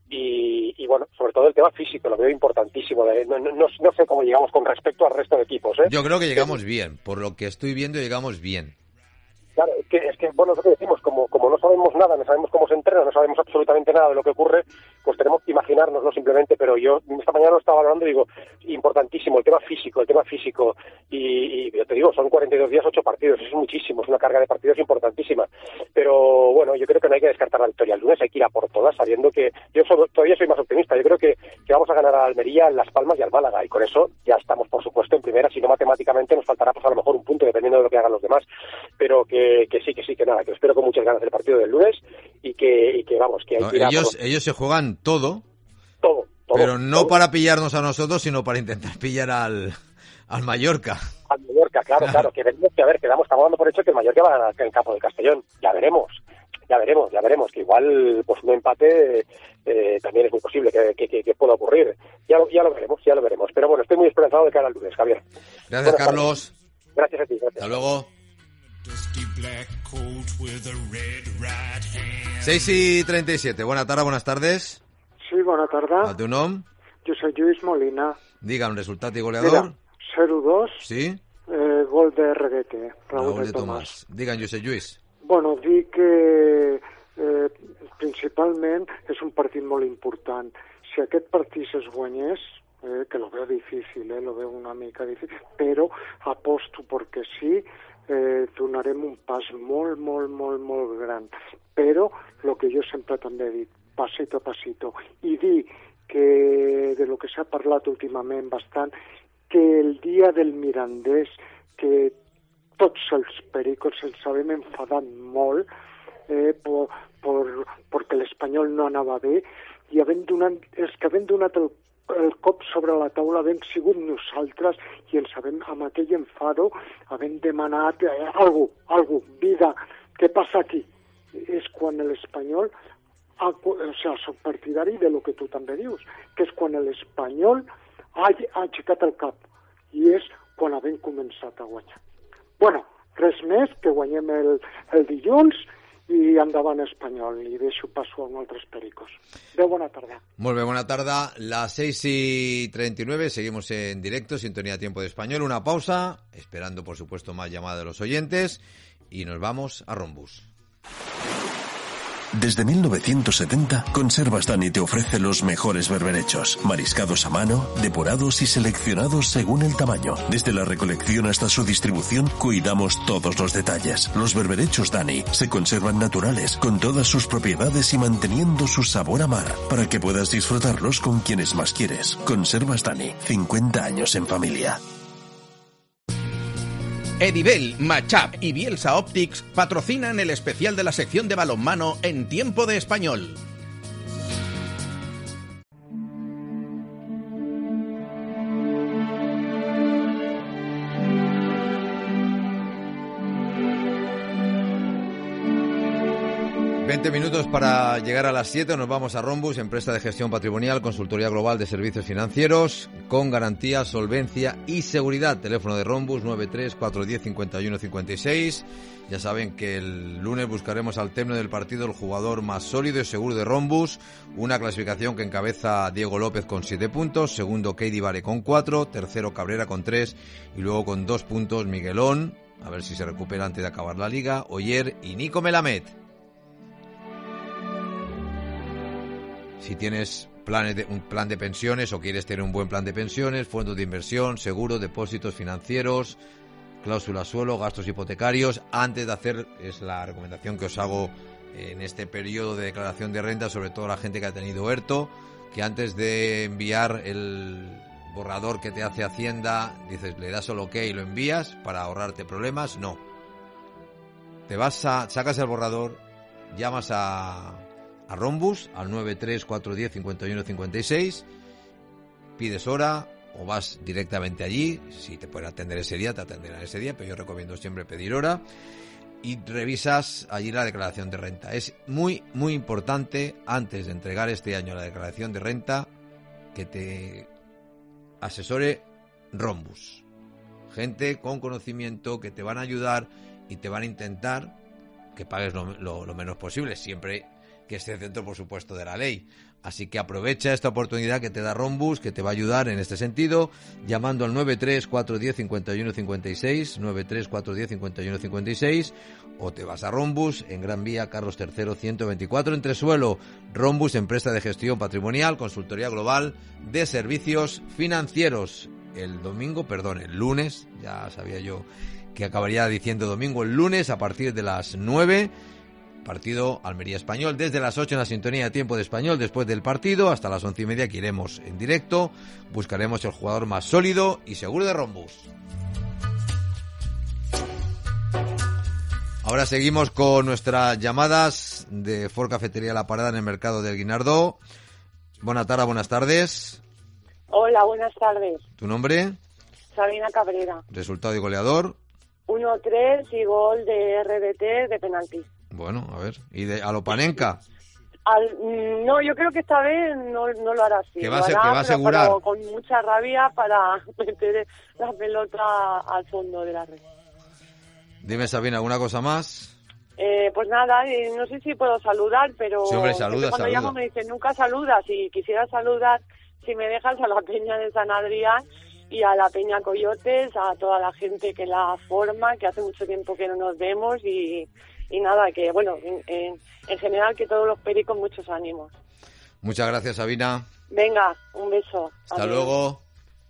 Y, y bueno, sobre todo el tema físico, lo veo importantísimo. No, no, no, no sé cómo llegamos con respecto al resto de equipos, ¿eh? Yo creo que llegamos bien. Por lo que estoy viendo, llegamos bien. Claro, es que, es que bueno, es lo que decimos, como, como no sabemos nada, no sabemos cómo se entrena, no sabemos absolutamente nada de lo que ocurre, pues tenemos que imaginárnoslo simplemente. Pero yo esta mañana lo estaba hablando y digo, importantísimo, el tema físico, el tema físico, y, y yo te digo, son cuarenta y dos días, ocho partidos, es muchísimo, es una carga de partidos importantísima. Pero bueno, yo creo que no hay que descartar la victoria el lunes, hay que ir a por todas, sabiendo que yo soy, todavía soy más optimista. Yo creo que, que vamos a ganar a Almería, Las Palmas y al Málaga, y con eso ya estamos, por supuesto, en primera. Si no, matemáticamente nos faltará pues a lo mejor un punto, dependiendo de lo que hagan los demás, pero que Que, que sí, que sí, que nada, que espero con muchas ganas el partido del lunes, y que, y que vamos, que hay No, que ir a ellos, por ellos se juegan todo, todo, todo, pero no todo. para pillarnos a nosotros, sino para intentar pillar al, al Mallorca. Al Mallorca, claro, claro, que veremos, que a ver, quedamos, estamos dando por hecho que el Mallorca va a ganar en campo de Castellón, ya veremos, ya veremos, ya veremos, que igual pues un empate eh, también es muy posible que, que, que, que pueda ocurrir, ya lo, ya lo veremos, ya lo veremos, pero bueno, estoy muy esperanzado de cara al lunes, Javier. Gracias, Buenas Carlos. tardes. Gracias a ti, gracias. Hasta luego. Dusty black coat with a red right hand. seis y treinta y siete. Buenas tardes, buenas tardes. Sí, bona tarda. El teu nom? Jo soy Lluís Molina. Diga un resultat i Mira, goleador. cero dos, Sí? eh, gol de Reguete, Raúl, Raúl de de Tomàs. Tomàs. Diga, Josep Lluís. Bueno, dir que eh, principalment és un partit molt important. Si aquest partit es guanyés, eh, que lo veo difícil, eh, lo veo una mica difícil, però aposto perquè sí, eh, donarem un pas molt, molt, molt, molt gran. Però, el que jo sempre també he dit, pasito a pasito, i dir que de lo que s'ha parlat últimament bastant, que el dia del Mirandés, que tots els pericos ens havem enfadat molt eh, por, por, perquè l'Espanyol no anava bé, i havent donat, els que havent donat el el cop sobre la taula havent sigut nosaltres, i ens havent, amb aquell enfado, havent demanat eh, algú, algú, vida, què passa aquí? És quan l'Espanyol, ha, o sigui, soc partidari de lo que tu també dius, que és quan l'Espanyol ha, ha aixecat el cap, i és quan havent començat a guanyar. Bueno, res més, que guanyem el, el dilluns, i endavant Espanyol, i deixo paso a altres pericos. Adéu, bona tarda. Muy bien, buena tarde. Las seis y treinta y nueve, seguimos en directo, sintonía Tiempo de Español. Una pausa, esperando por supuesto más llamadas de los oyentes, y nos vamos a Rombus. Desde mil novecientos setenta, Conservas Dani te ofrece los mejores berberechos, mariscados a mano, depurados y seleccionados según el tamaño. Desde la recolección hasta su distribución, cuidamos todos los detalles. Los berberechos Dani se conservan naturales, con todas sus propiedades y manteniendo su sabor a mar, para que puedas disfrutarlos con quienes más quieres. Conservas Dani, cincuenta años en familia. Edivel, Matchup y Bielsa Optics patrocinan el especial de la sección de balonmano en Tiempo de Español. veinte minutos para llegar a las siete, nos vamos a Rhombus, empresa de gestión patrimonial, consultoría global de servicios financieros, con garantía, solvencia y seguridad. Teléfono de Rhombus nueve tres cuatro uno cero cinco uno cinco seis. Ya saben que el lunes buscaremos al término del partido el jugador más sólido y seguro de Rhombus, una clasificación que encabeza Diego López con siete puntos, segundo Keidi Vare con cuatro, tercero Cabrera con tres y luego con dos puntos Miguelón, a ver si se recupera antes de acabar la liga, Oyer y Nico Melamed. Si tienes planes de, un plan de pensiones o quieres tener un buen plan de pensiones, fondos de inversión, seguros, depósitos financieros, cláusula suelo, gastos hipotecarios, antes de hacer, es la recomendación que os hago en este periodo de declaración de renta, sobre todo la gente que ha tenido ERTO, que antes de enviar el borrador que te hace Hacienda, dices, le das solo OK y lo envías para ahorrarte problemas. No. Te vas a, sacas el borrador, llamas a... a Rhombus al nueve tres cuatro uno cero cinco uno cinco seis, pides hora o vas directamente allí. Si te pueden atender ese día, te atenderán ese día, pero yo recomiendo siempre pedir hora y revisas allí la declaración de renta. Es muy, muy importante, antes de entregar este año la declaración de renta, que te asesore Rhombus. Gente con conocimiento que te van a ayudar y te van a intentar que pagues lo, lo, lo menos posible, siempre que esté dentro, por supuesto, de la ley. Así que aprovecha esta oportunidad que te da Rhombus, que te va a ayudar en este sentido, llamando al nueve tres cuatro uno cero cinco uno cinco seis, nueve tres cuatro uno cero cinco uno cinco seis, o te vas a Rhombus, en Gran Vía, Carlos tercero, ciento veinticuatro, en Tresuelo. Rhombus, empresa de gestión patrimonial, consultoría global de servicios financieros. El domingo, perdón, el lunes, ya sabía yo que acabaría diciendo domingo, el lunes, a partir de las nueve, partido Almería-Español, desde las ocho en la sintonía de Tiempo de Español, después del partido, hasta las once y media que iremos en directo, buscaremos el jugador más sólido y seguro de Rhombus. Ahora seguimos con nuestras llamadas de Ford Cafetería La Parada en el mercado del Guinardó. Buenas tardes, buenas tardes. Hola, buenas tardes. ¿Tu nombre? Sabina Cabrera. Resultado y goleador. uno tres y gol de R D T de penalti. Bueno, a ver, ¿y de Alopanenka? Al, no, yo creo que esta vez no, no lo hará así. Que va, lo a, hará, que va a asegurar. Pero con mucha rabia para meter la pelota al fondo de la red. Dime, Sabina, ¿alguna cosa más? Eh, pues nada, eh, no sé si puedo saludar, pero sí, hombre, saluda, cuando saluda. llamo me dicen nunca saludas, y quisiera saludar, si me dejas, a la Peña de San Adrián y a la Peña Coyotes, a toda la gente que la forma, que hace mucho tiempo que no nos vemos y... Y nada, que bueno, en, en, en general que todos los pericos muchos ánimos. Muchas gracias, Sabina. Venga, un beso. Hasta Adiós. luego.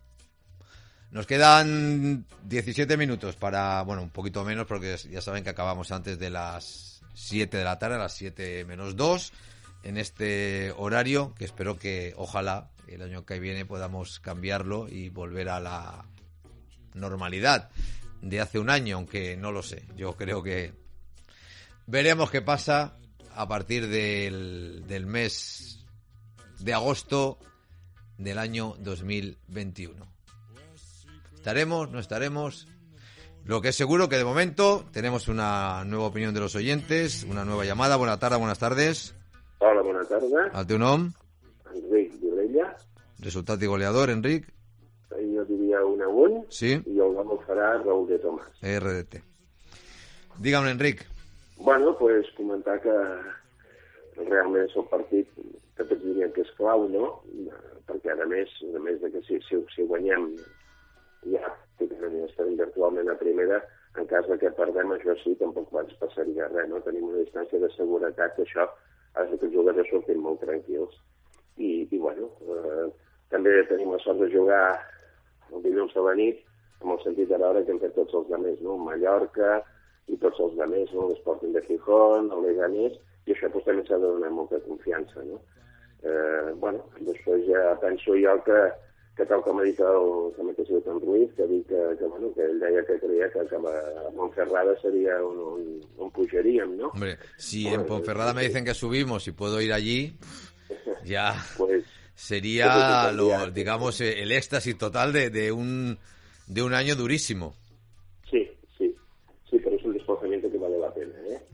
Nos quedan diecisiete minutos para, bueno, un poquito menos porque ya saben que acabamos antes de las siete de la tarde, a las siete menos dos, en este horario que espero que ojalá el año que viene podamos cambiarlo y volver a la normalidad de hace un año, aunque no lo sé. Yo creo que veremos qué pasa a partir del, del mes de agosto del año dos mil veintiuno. ¿Estaremos? ¿No estaremos? Lo que es seguro que de momento tenemos una nueva opinión de los oyentes, una nueva llamada. Buenas tardes, buenas tardes. Hola, buenas tardes. ¿Al teu nom? Enric Llorella. Resultat i goleador, Enric? Jo diria un a un. Sí. I el gol el farà Raúl de Tomàs. R D T. Digue'm, Enric. Bueno, pues comentar que realment és el partit que tots dirien que és clau, no? Perquè, a més, a més de que si, si, si guanyem ja estem virtualment a primera, en cas de que perdem, això sí, tampoc ens passaria res, no? Tenim una distància de seguretat que això ha de que els jugadors sortin molt tranquils. I, i bueno, eh, també tenim la sort de jugar el dilluns a la nit, amb el sentit de veure que hem fet tots els altres, no? Mallorca i tots els altres, no? L'Sporting de Gijón, el Leganés, i això pues, també s'ha de donar molta confiança, no? Eh, bueno, després ja penso jo que, que tal com ha dit el, que ha sigut en Ruiz, que, dit que, que, bueno, que ell deia que creia que, que a Montferrada seria un, un, un pujaríem, ¿no? Hombre, si bueno, en Ponferrada me dicen que subimos y puedo ir allí, ya pues, sería, lo, digamos, el éxtasis total de, de, un, de un año durísimo. Sí, sí, sí, pero es un desplazamiento que vale la pena, ¿eh?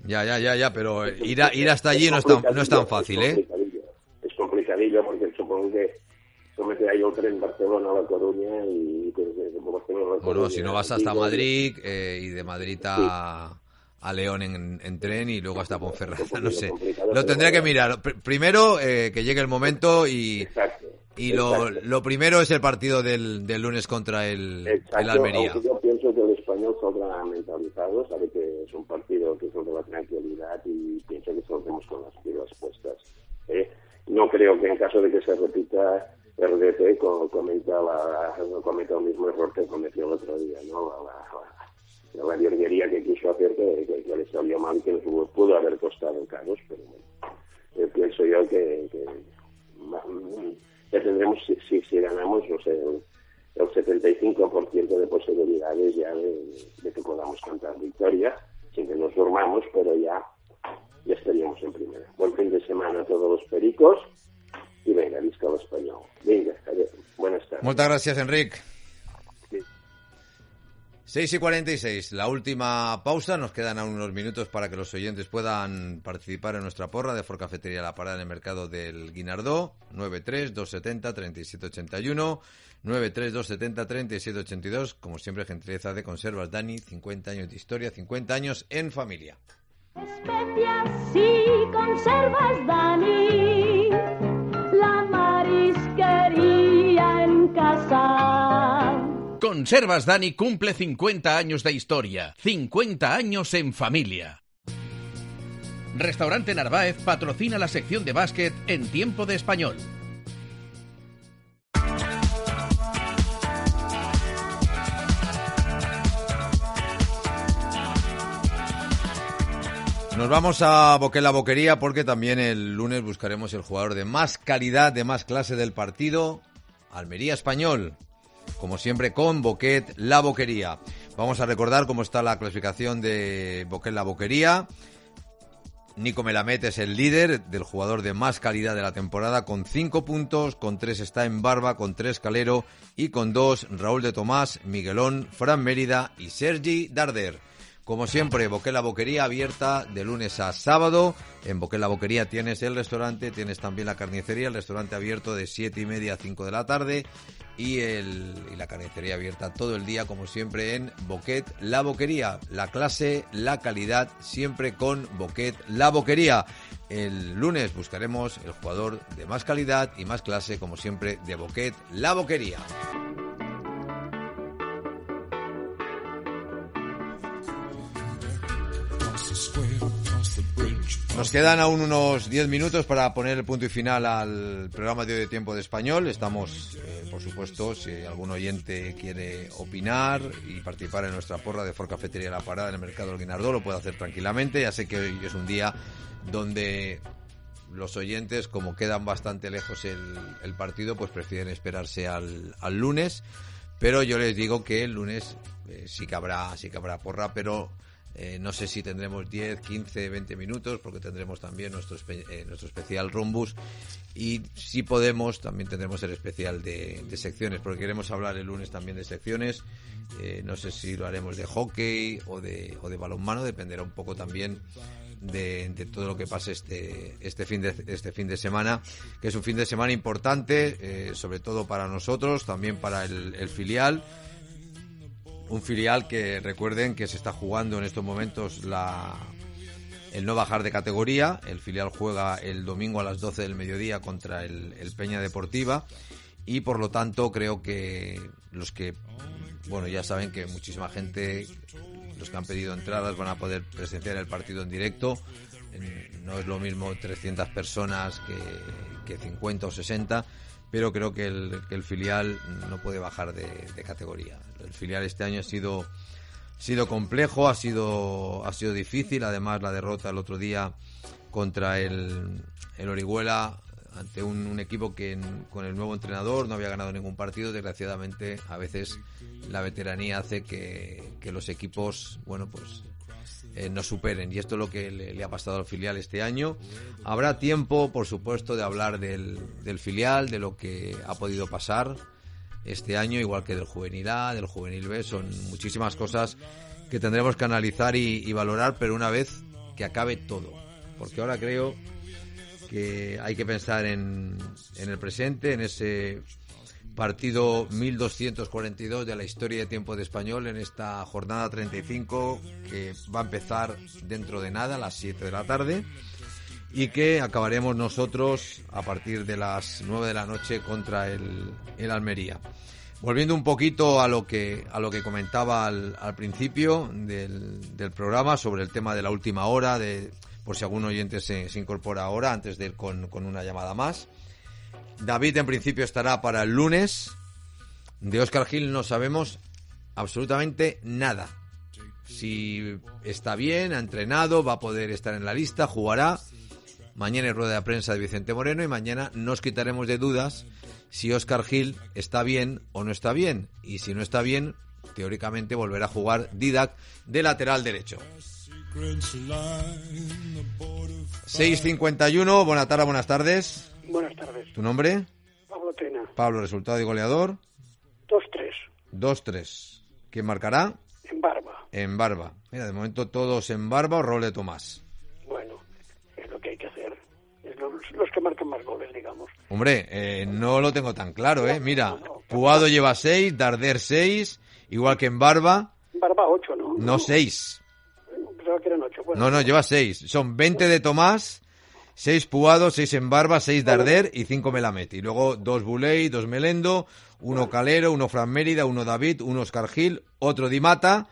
Ya, ya, ya, ya, pero ir, a, ir hasta allí no es tan, no es tan fácil, ¿eh? Es complicadillo porque supongo que somete ahí el tren Barcelona a La Coruña y pues, Barcelona a La Coruña. Bueno, si no vas hasta Madrid eh, y de Madrid a, sí. a León en, en tren y luego hasta Ponferrada, no sé. Lo tendría que mirar. Pr- primero eh, que llegue el momento y... Exacto. Y lo, lo primero es el partido del, del lunes contra el, el Almería. Yo pienso que el Español saldrá mentalizado, sabe que es un partido que es el de la tranquilidad y pienso que saldremos con las pilas puestas. ¿eh? No creo que en caso de que se repita R D P cometa, la, cometa el mismo error que cometió el otro día, ¿no? La, la, la virguería que quiso hacer que, que, que le salió mal y que pudo, pudo haber costado caros, pero bueno, eh, pienso yo que... que ya tendremos, si, si, si ganamos, no sé, el, el setenta y cinco por ciento de posibilidades ya de, de que podamos cantar victoria, sin que nos durmamos, pero ya, ya estaríamos en primera. Buen fin de semana a todos los pericos y venga, visca el Español. Venga, buenas tardes. Muchas gracias, Enric. Sí. seis y cuarenta y seis, la última pausa. Nos quedan aún unos minutos para que los oyentes puedan participar en nuestra porra de Forcafetería La Parada en el mercado del Guinardó. nueve tres dos siete cero tres siete ocho uno, nueve tres dos siete cero tres siete ocho dos. Como siempre, gentileza de Conservas Dani, cincuenta años de historia, cincuenta años en familia. Especias y conservas Dani, la marisquería en casa. Conservas Dani cumple cincuenta años de historia, cincuenta años en familia. Restaurante Narváez patrocina la sección de básquet en Tiempo de Español. Nos vamos a Boquet la Boquería porque también el lunes buscaremos el jugador de más calidad, de más clase del partido, Almería Español. Como siempre con Boquet la Boquería. Vamos a recordar cómo está la clasificación de Boquet la Boquería. Nico Melamed es el líder del jugador de más calidad de la temporada con cinco puntos, con tres está en Barba, con tres Calero y con dos Raúl de Tomás, Miguelón, Fran Mérida y Sergi Darder. Como siempre, Boquet la Boquería abierta de lunes a sábado. En Boquet la Boquería tienes el restaurante, tienes también la carnicería, el restaurante abierto de siete y media a cinco de la tarde y, el, y la carnicería abierta todo el día, como siempre, en Boquet la Boquería. La clase, la calidad, siempre con Boquet la Boquería. El lunes buscaremos el jugador de más calidad y más clase, como siempre, de Boquet la Boquería. Nos quedan aún unos diez minutos para poner el punto y final al programa de hoy de Tiempo de Español. Estamos, eh, por supuesto, si algún oyente quiere opinar y participar en nuestra porra de Forcafetería La Parada en el mercado del Guinardó, lo puede hacer tranquilamente. Ya sé que hoy es un día donde los oyentes, como quedan bastante lejos el, el partido, pues prefieren esperarse al, al lunes. Pero yo les digo que el lunes eh, sí que habrá, sí que habrá porra, pero... Eh, no sé si tendremos diez, quince, veinte minutos porque tendremos también nuestro, espe- eh, nuestro especial Rumbus y si podemos también tendremos el especial de, de secciones porque queremos hablar el lunes también de secciones. Eh, no sé si lo haremos de hockey o de, o de balonmano, dependerá un poco también de, de todo lo que pase este, este, fin de, este fin de semana, que es un fin de semana importante, eh, sobre todo para nosotros, también para el, el filial. Un filial que recuerden que se está jugando en estos momentos la, el no bajar de categoría. El filial juega el domingo a las doce del mediodía contra el, el Peña Deportiva y por lo tanto creo que los que, bueno, ya saben que muchísima gente, los que han pedido entradas van a poder presenciar el partido en directo. No es lo mismo trescientas personas que, que cincuenta o sesenta, pero creo que el, que el filial no puede bajar de, de categoría. El filial este año ha sido, sido complejo, ha sido, ha sido difícil. Además, la derrota el otro día contra el, el Orihuela ante un, un equipo que en, con el nuevo entrenador no había ganado ningún partido. Desgraciadamente, a veces la veteranía hace que, que los equipos, bueno, pues eh, no superen. Y esto es lo que le, le ha pasado al filial este año. Habrá tiempo, por supuesto, de hablar del, del filial, de lo que ha podido pasar este año, igual que del juvenil A, del juvenil B. Son muchísimas cosas que tendremos que analizar y, y valorar, pero una vez que acabe todo, porque ahora creo que hay que pensar en, en el presente, en ese partido mil doscientos cuarenta y dos de la historia de tiempo de Español, en esta jornada treinta y cinco que va a empezar dentro de nada, a las siete de la tarde, y que acabaremos nosotros a partir de las nueve de la noche contra el, el Almería. Volviendo un poquito a lo que a lo que comentaba al, al principio del, del programa sobre el tema de la última hora, de por si algún oyente se, se incorpora ahora, antes de ir con, con una llamada más. David en principio estará para el lunes. De Óscar Gil no sabemos absolutamente nada. Si está bien, ha entrenado, va a poder estar en la lista, jugará. Mañana hay rueda de prensa de Vicente Moreno y mañana nos quitaremos de dudas si Óscar Gil está bien o no está bien. Y si no está bien, teóricamente volverá a jugar Didac de lateral derecho. seis cincuenta y uno, buena tarde, buenas tardes. Buenas tardes. ¿Tu nombre? Pablo Tena. Pablo, resultado y goleador. dos tres. dos tres. ¿Quién marcará? En Barba. En Barba. Mira, de momento todos en Barba o Raúl de Tomás. Bueno, es lo que hay que hacer. Es los, los que marcan más goles, digamos. Hombre, eh, no lo tengo tan claro, ¿eh? Mira, Puado lleva seis, Darder seis, igual que en Barba. Barba ocho, ¿no? No seis. Pensaba que eran ocho. Bueno, no, no, lleva seis. Son veinte de Tomás, seis Puado, seis en Barba, seis Darder y cinco Melamed. Y luego dos Buley, dos Melendo, uno Calero, uno Fran Mérida, uno David, uno Óscar Gil, otro Di Mata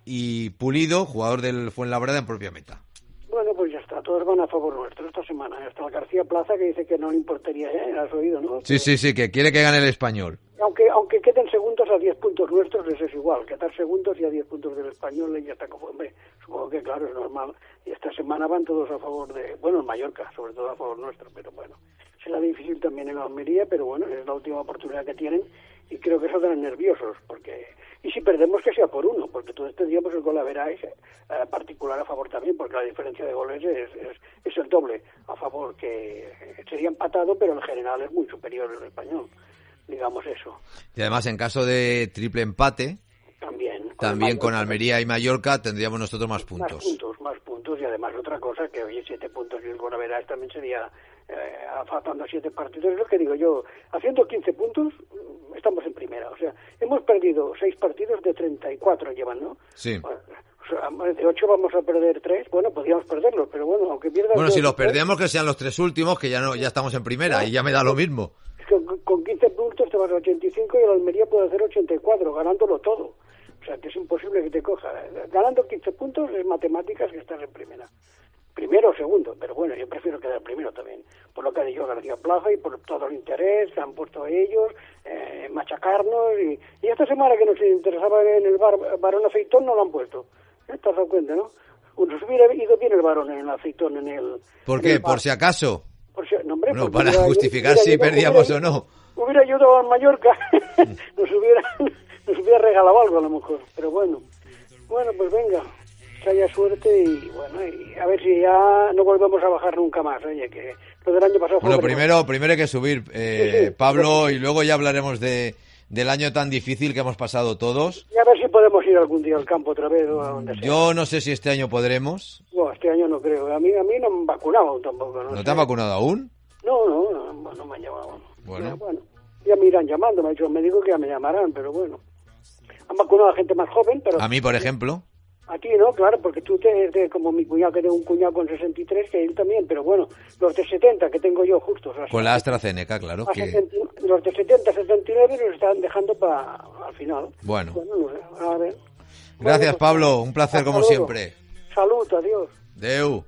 y Pulido, jugador del Fuenlabrada en propia meta. Bueno, pues ya está, todos van a favor nuestro esta semana. Hasta el García Plaza que dice que no le importaría, ¿eh? Has oído, ¿no? Sí, sí, sí, que quiere que gane el Español. Aunque aunque queden segundos a diez puntos nuestros, les es igual. Quedar segundos y a diez puntos del Español y ya está como, hombre, supongo que claro, es normal. Y esta semana van todos a favor de, bueno, en Mallorca, sobre todo a favor nuestro, pero bueno. Será difícil también en Almería, pero bueno, es la última oportunidad que tienen y creo que saldrán nerviosos, porque... Y si perdemos, que sea por uno, porque todo este día pues el gol a verá es eh, particular a favor también, porque la diferencia de goles es, es, es el doble a favor, que sería empatado, pero en general es muy superior el Español, digamos eso. Y además, en caso de triple empate, también, también con Almería y Mallorca tendríamos nosotros más puntos. Más puntos, más puntos, y además otra cosa, que oye, siete puntos y el gol a verá también sería... Eh, faltando siete partidos, es lo que digo yo, haciendo quince puntos estamos en primera, o sea, hemos perdido seis partidos de treinta y cuatro llevan, ¿no? Sí. Bueno, o sea, de ocho vamos a perder tres, bueno, podríamos perderlos, pero bueno, aunque pierdan... Bueno, si los perdemos que sean los tres últimos, que ya no ya estamos en primera, y ya me da lo mismo. Es que con quince puntos te vas a ochenta y cinco y el Almería puede hacer ochenta y cuatro, ganándolo todo. O sea, que es imposible que te coja. Ganando quince puntos es matemáticas que estás en primera. Primero o segundo, pero bueno, yo prefiero quedar primero también, por lo que ha dicho García Plaza y por todo el interés que han puesto ellos, eh, machacarnos, y, y esta semana que nos interesaba en el bar, Barón Aceitón no lo han puesto, ¿eh? ¿Te has dado cuenta, no? Nos hubiera ido bien el Barón en el Aceitón, en el... ¿Por qué? ¿Por si acaso? Por si, no, hombre, no, para justificar si ayudado, perdíamos hubiera, o no. Hubiera ayudado a Mallorca, nos hubiera nos hubiera regalado algo a lo mejor, pero bueno, bueno, pues venga, que haya suerte y bueno, y a ver si ya no volvemos a bajar nunca más, oye, que lo del año pasado fue... Bueno, primero, primero hay que subir, eh, sí, sí, Pablo, sí. Y luego ya hablaremos de del año tan difícil que hemos pasado todos. Y a ver si podemos ir algún día al campo otra vez o a donde sea. Yo no sé si este año podremos. No, este año no creo, a mí a mí no me han vacunado tampoco. ¿No, ¿No sé. te han vacunado aún? No, no, no, no me han llamado. Bueno. Pero, bueno, ya me irán llamando, me ha dicho, me digo que ya me llamarán, pero bueno. Han vacunado a gente más joven, pero... A mí, por ejemplo... A ti no, claro, porque tú eres de, como mi cuñado, que tengo un cuñado con sesenta y tres, que él también, pero bueno, los de setenta que tengo yo justo. O sea, con la AstraZeneca, claro. Que... setenta, los de setenta, setenta y nueve los están dejando para al final. Bueno. bueno no sé, a ver. Gracias, bueno, pues, Pablo, un placer como luego. siempre. Salud, adiós. Deu.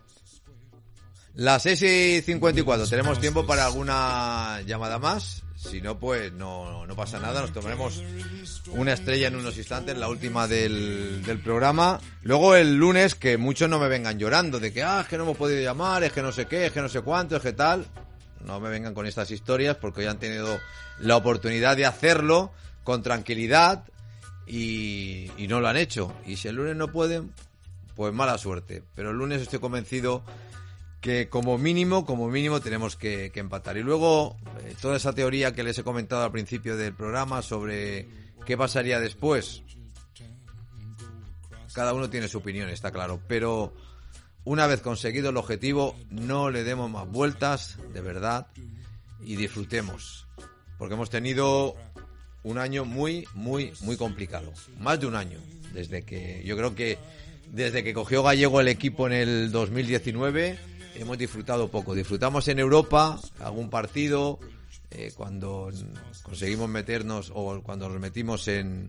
Las seis y cincuenta y cuatro, ¿tenemos tiempo para alguna llamada más? Si no, pues no, no pasa nada, nos tomaremos una estrella en unos instantes, la última del, del programa. Luego el lunes, que muchos no me vengan llorando de que, ah, es que no hemos podido llamar, es que no sé qué, es que no sé cuánto, es que tal. No me vengan con estas historias porque hoy han tenido la oportunidad de hacerlo con tranquilidad y, y no lo han hecho. Y si el lunes no pueden, pues mala suerte. Pero el lunes estoy convencido que como mínimo, como mínimo tenemos que, que empatar. Y luego, eh, toda esa teoría que les he comentado al principio del programa sobre qué pasaría después, cada uno tiene su opinión, está claro, pero una vez conseguido el objetivo, no le demos más vueltas, de verdad, y disfrutemos. Porque hemos tenido un año muy, muy, muy complicado. Más de un año. Desde que, yo creo que desde que cogió Gallego el equipo en el dos mil diecinueve, hemos disfrutado poco. Disfrutamos en Europa, algún partido, eh, cuando conseguimos meternos, o cuando nos metimos en,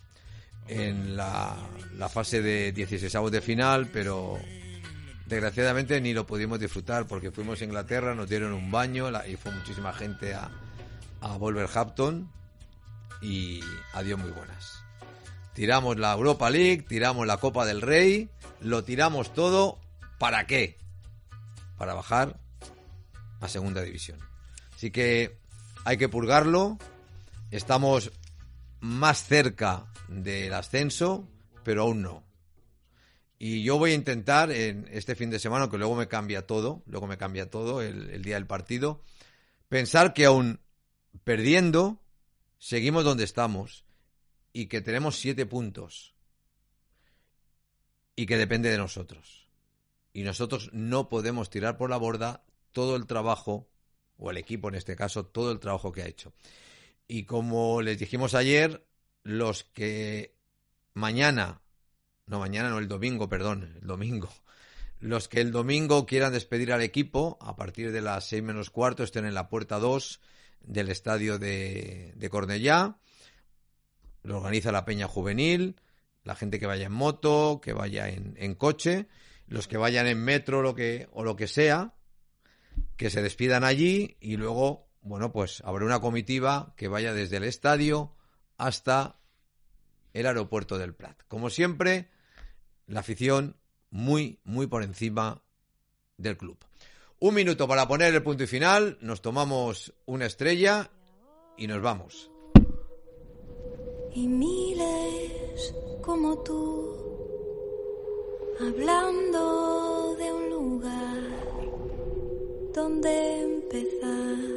en la, la fase de dieciseisavos de final, pero desgraciadamente ni lo pudimos disfrutar porque fuimos a Inglaterra, nos dieron un baño la, y fue muchísima gente a, a Wolverhampton y adiós muy buenas. Tiramos la Europa League, tiramos la Copa del Rey, lo tiramos todo, ¿para qué? Para bajar a segunda división. Así que hay que purgarlo, estamos más cerca del ascenso, pero aún no. Y yo voy a intentar en este fin de semana, que luego me cambia todo, luego me cambia todo el, el día del partido, pensar que aún perdiendo, seguimos donde estamos y que tenemos siete puntos y que depende de nosotros. Y nosotros no podemos tirar por la borda todo el trabajo, o el equipo en este caso, todo el trabajo que ha hecho. Y como les dijimos ayer, los que mañana... No, mañana no, el domingo, perdón, el domingo. Los que el domingo quieran despedir al equipo, a partir de las seis menos cuarto, estén en la puerta dos del estadio de, de Cornellá. Lo organiza la Peña Juvenil, la gente que vaya en moto, que vaya en, en coche, los que vayan en metro lo que, o lo que sea, que se despidan allí y luego, bueno, pues habrá una comitiva que vaya desde el estadio hasta el aeropuerto del Prat. Como siempre, la afición muy, muy por encima del club. Un minuto para poner el punto y final, nos tomamos una estrella y nos vamos. Y miles como tú, hablando de un lugar donde empezar.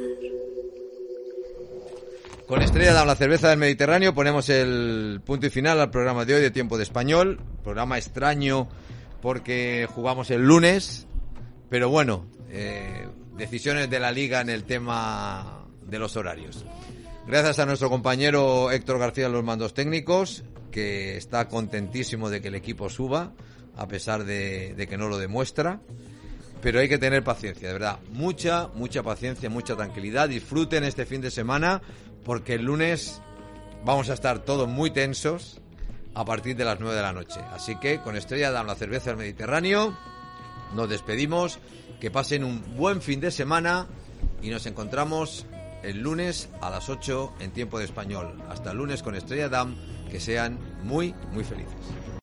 Con Estrella Damm, la cerveza del Mediterráneo, ponemos el punto y final al programa de hoy de Tiempo de Español. Programa extraño porque jugamos el lunes, pero bueno, eh, decisiones de la Liga en el tema de los horarios. Gracias a nuestro compañero Héctor García en los mandos técnicos, que está contentísimo de que el equipo suba, a pesar de, de que no lo demuestra. Pero hay que tener paciencia, de verdad. Mucha, mucha paciencia, mucha tranquilidad. Disfruten este fin de semana, porque el lunes vamos a estar todos muy tensos a partir de las nueve de la noche. Así que con Estrella Damm, la cerveza del Mediterráneo, nos despedimos. Que pasen un buen fin de semana y nos encontramos el lunes a las ocho en Tiempo de Español. Hasta el lunes con Estrella Damm. Que sean muy, muy felices.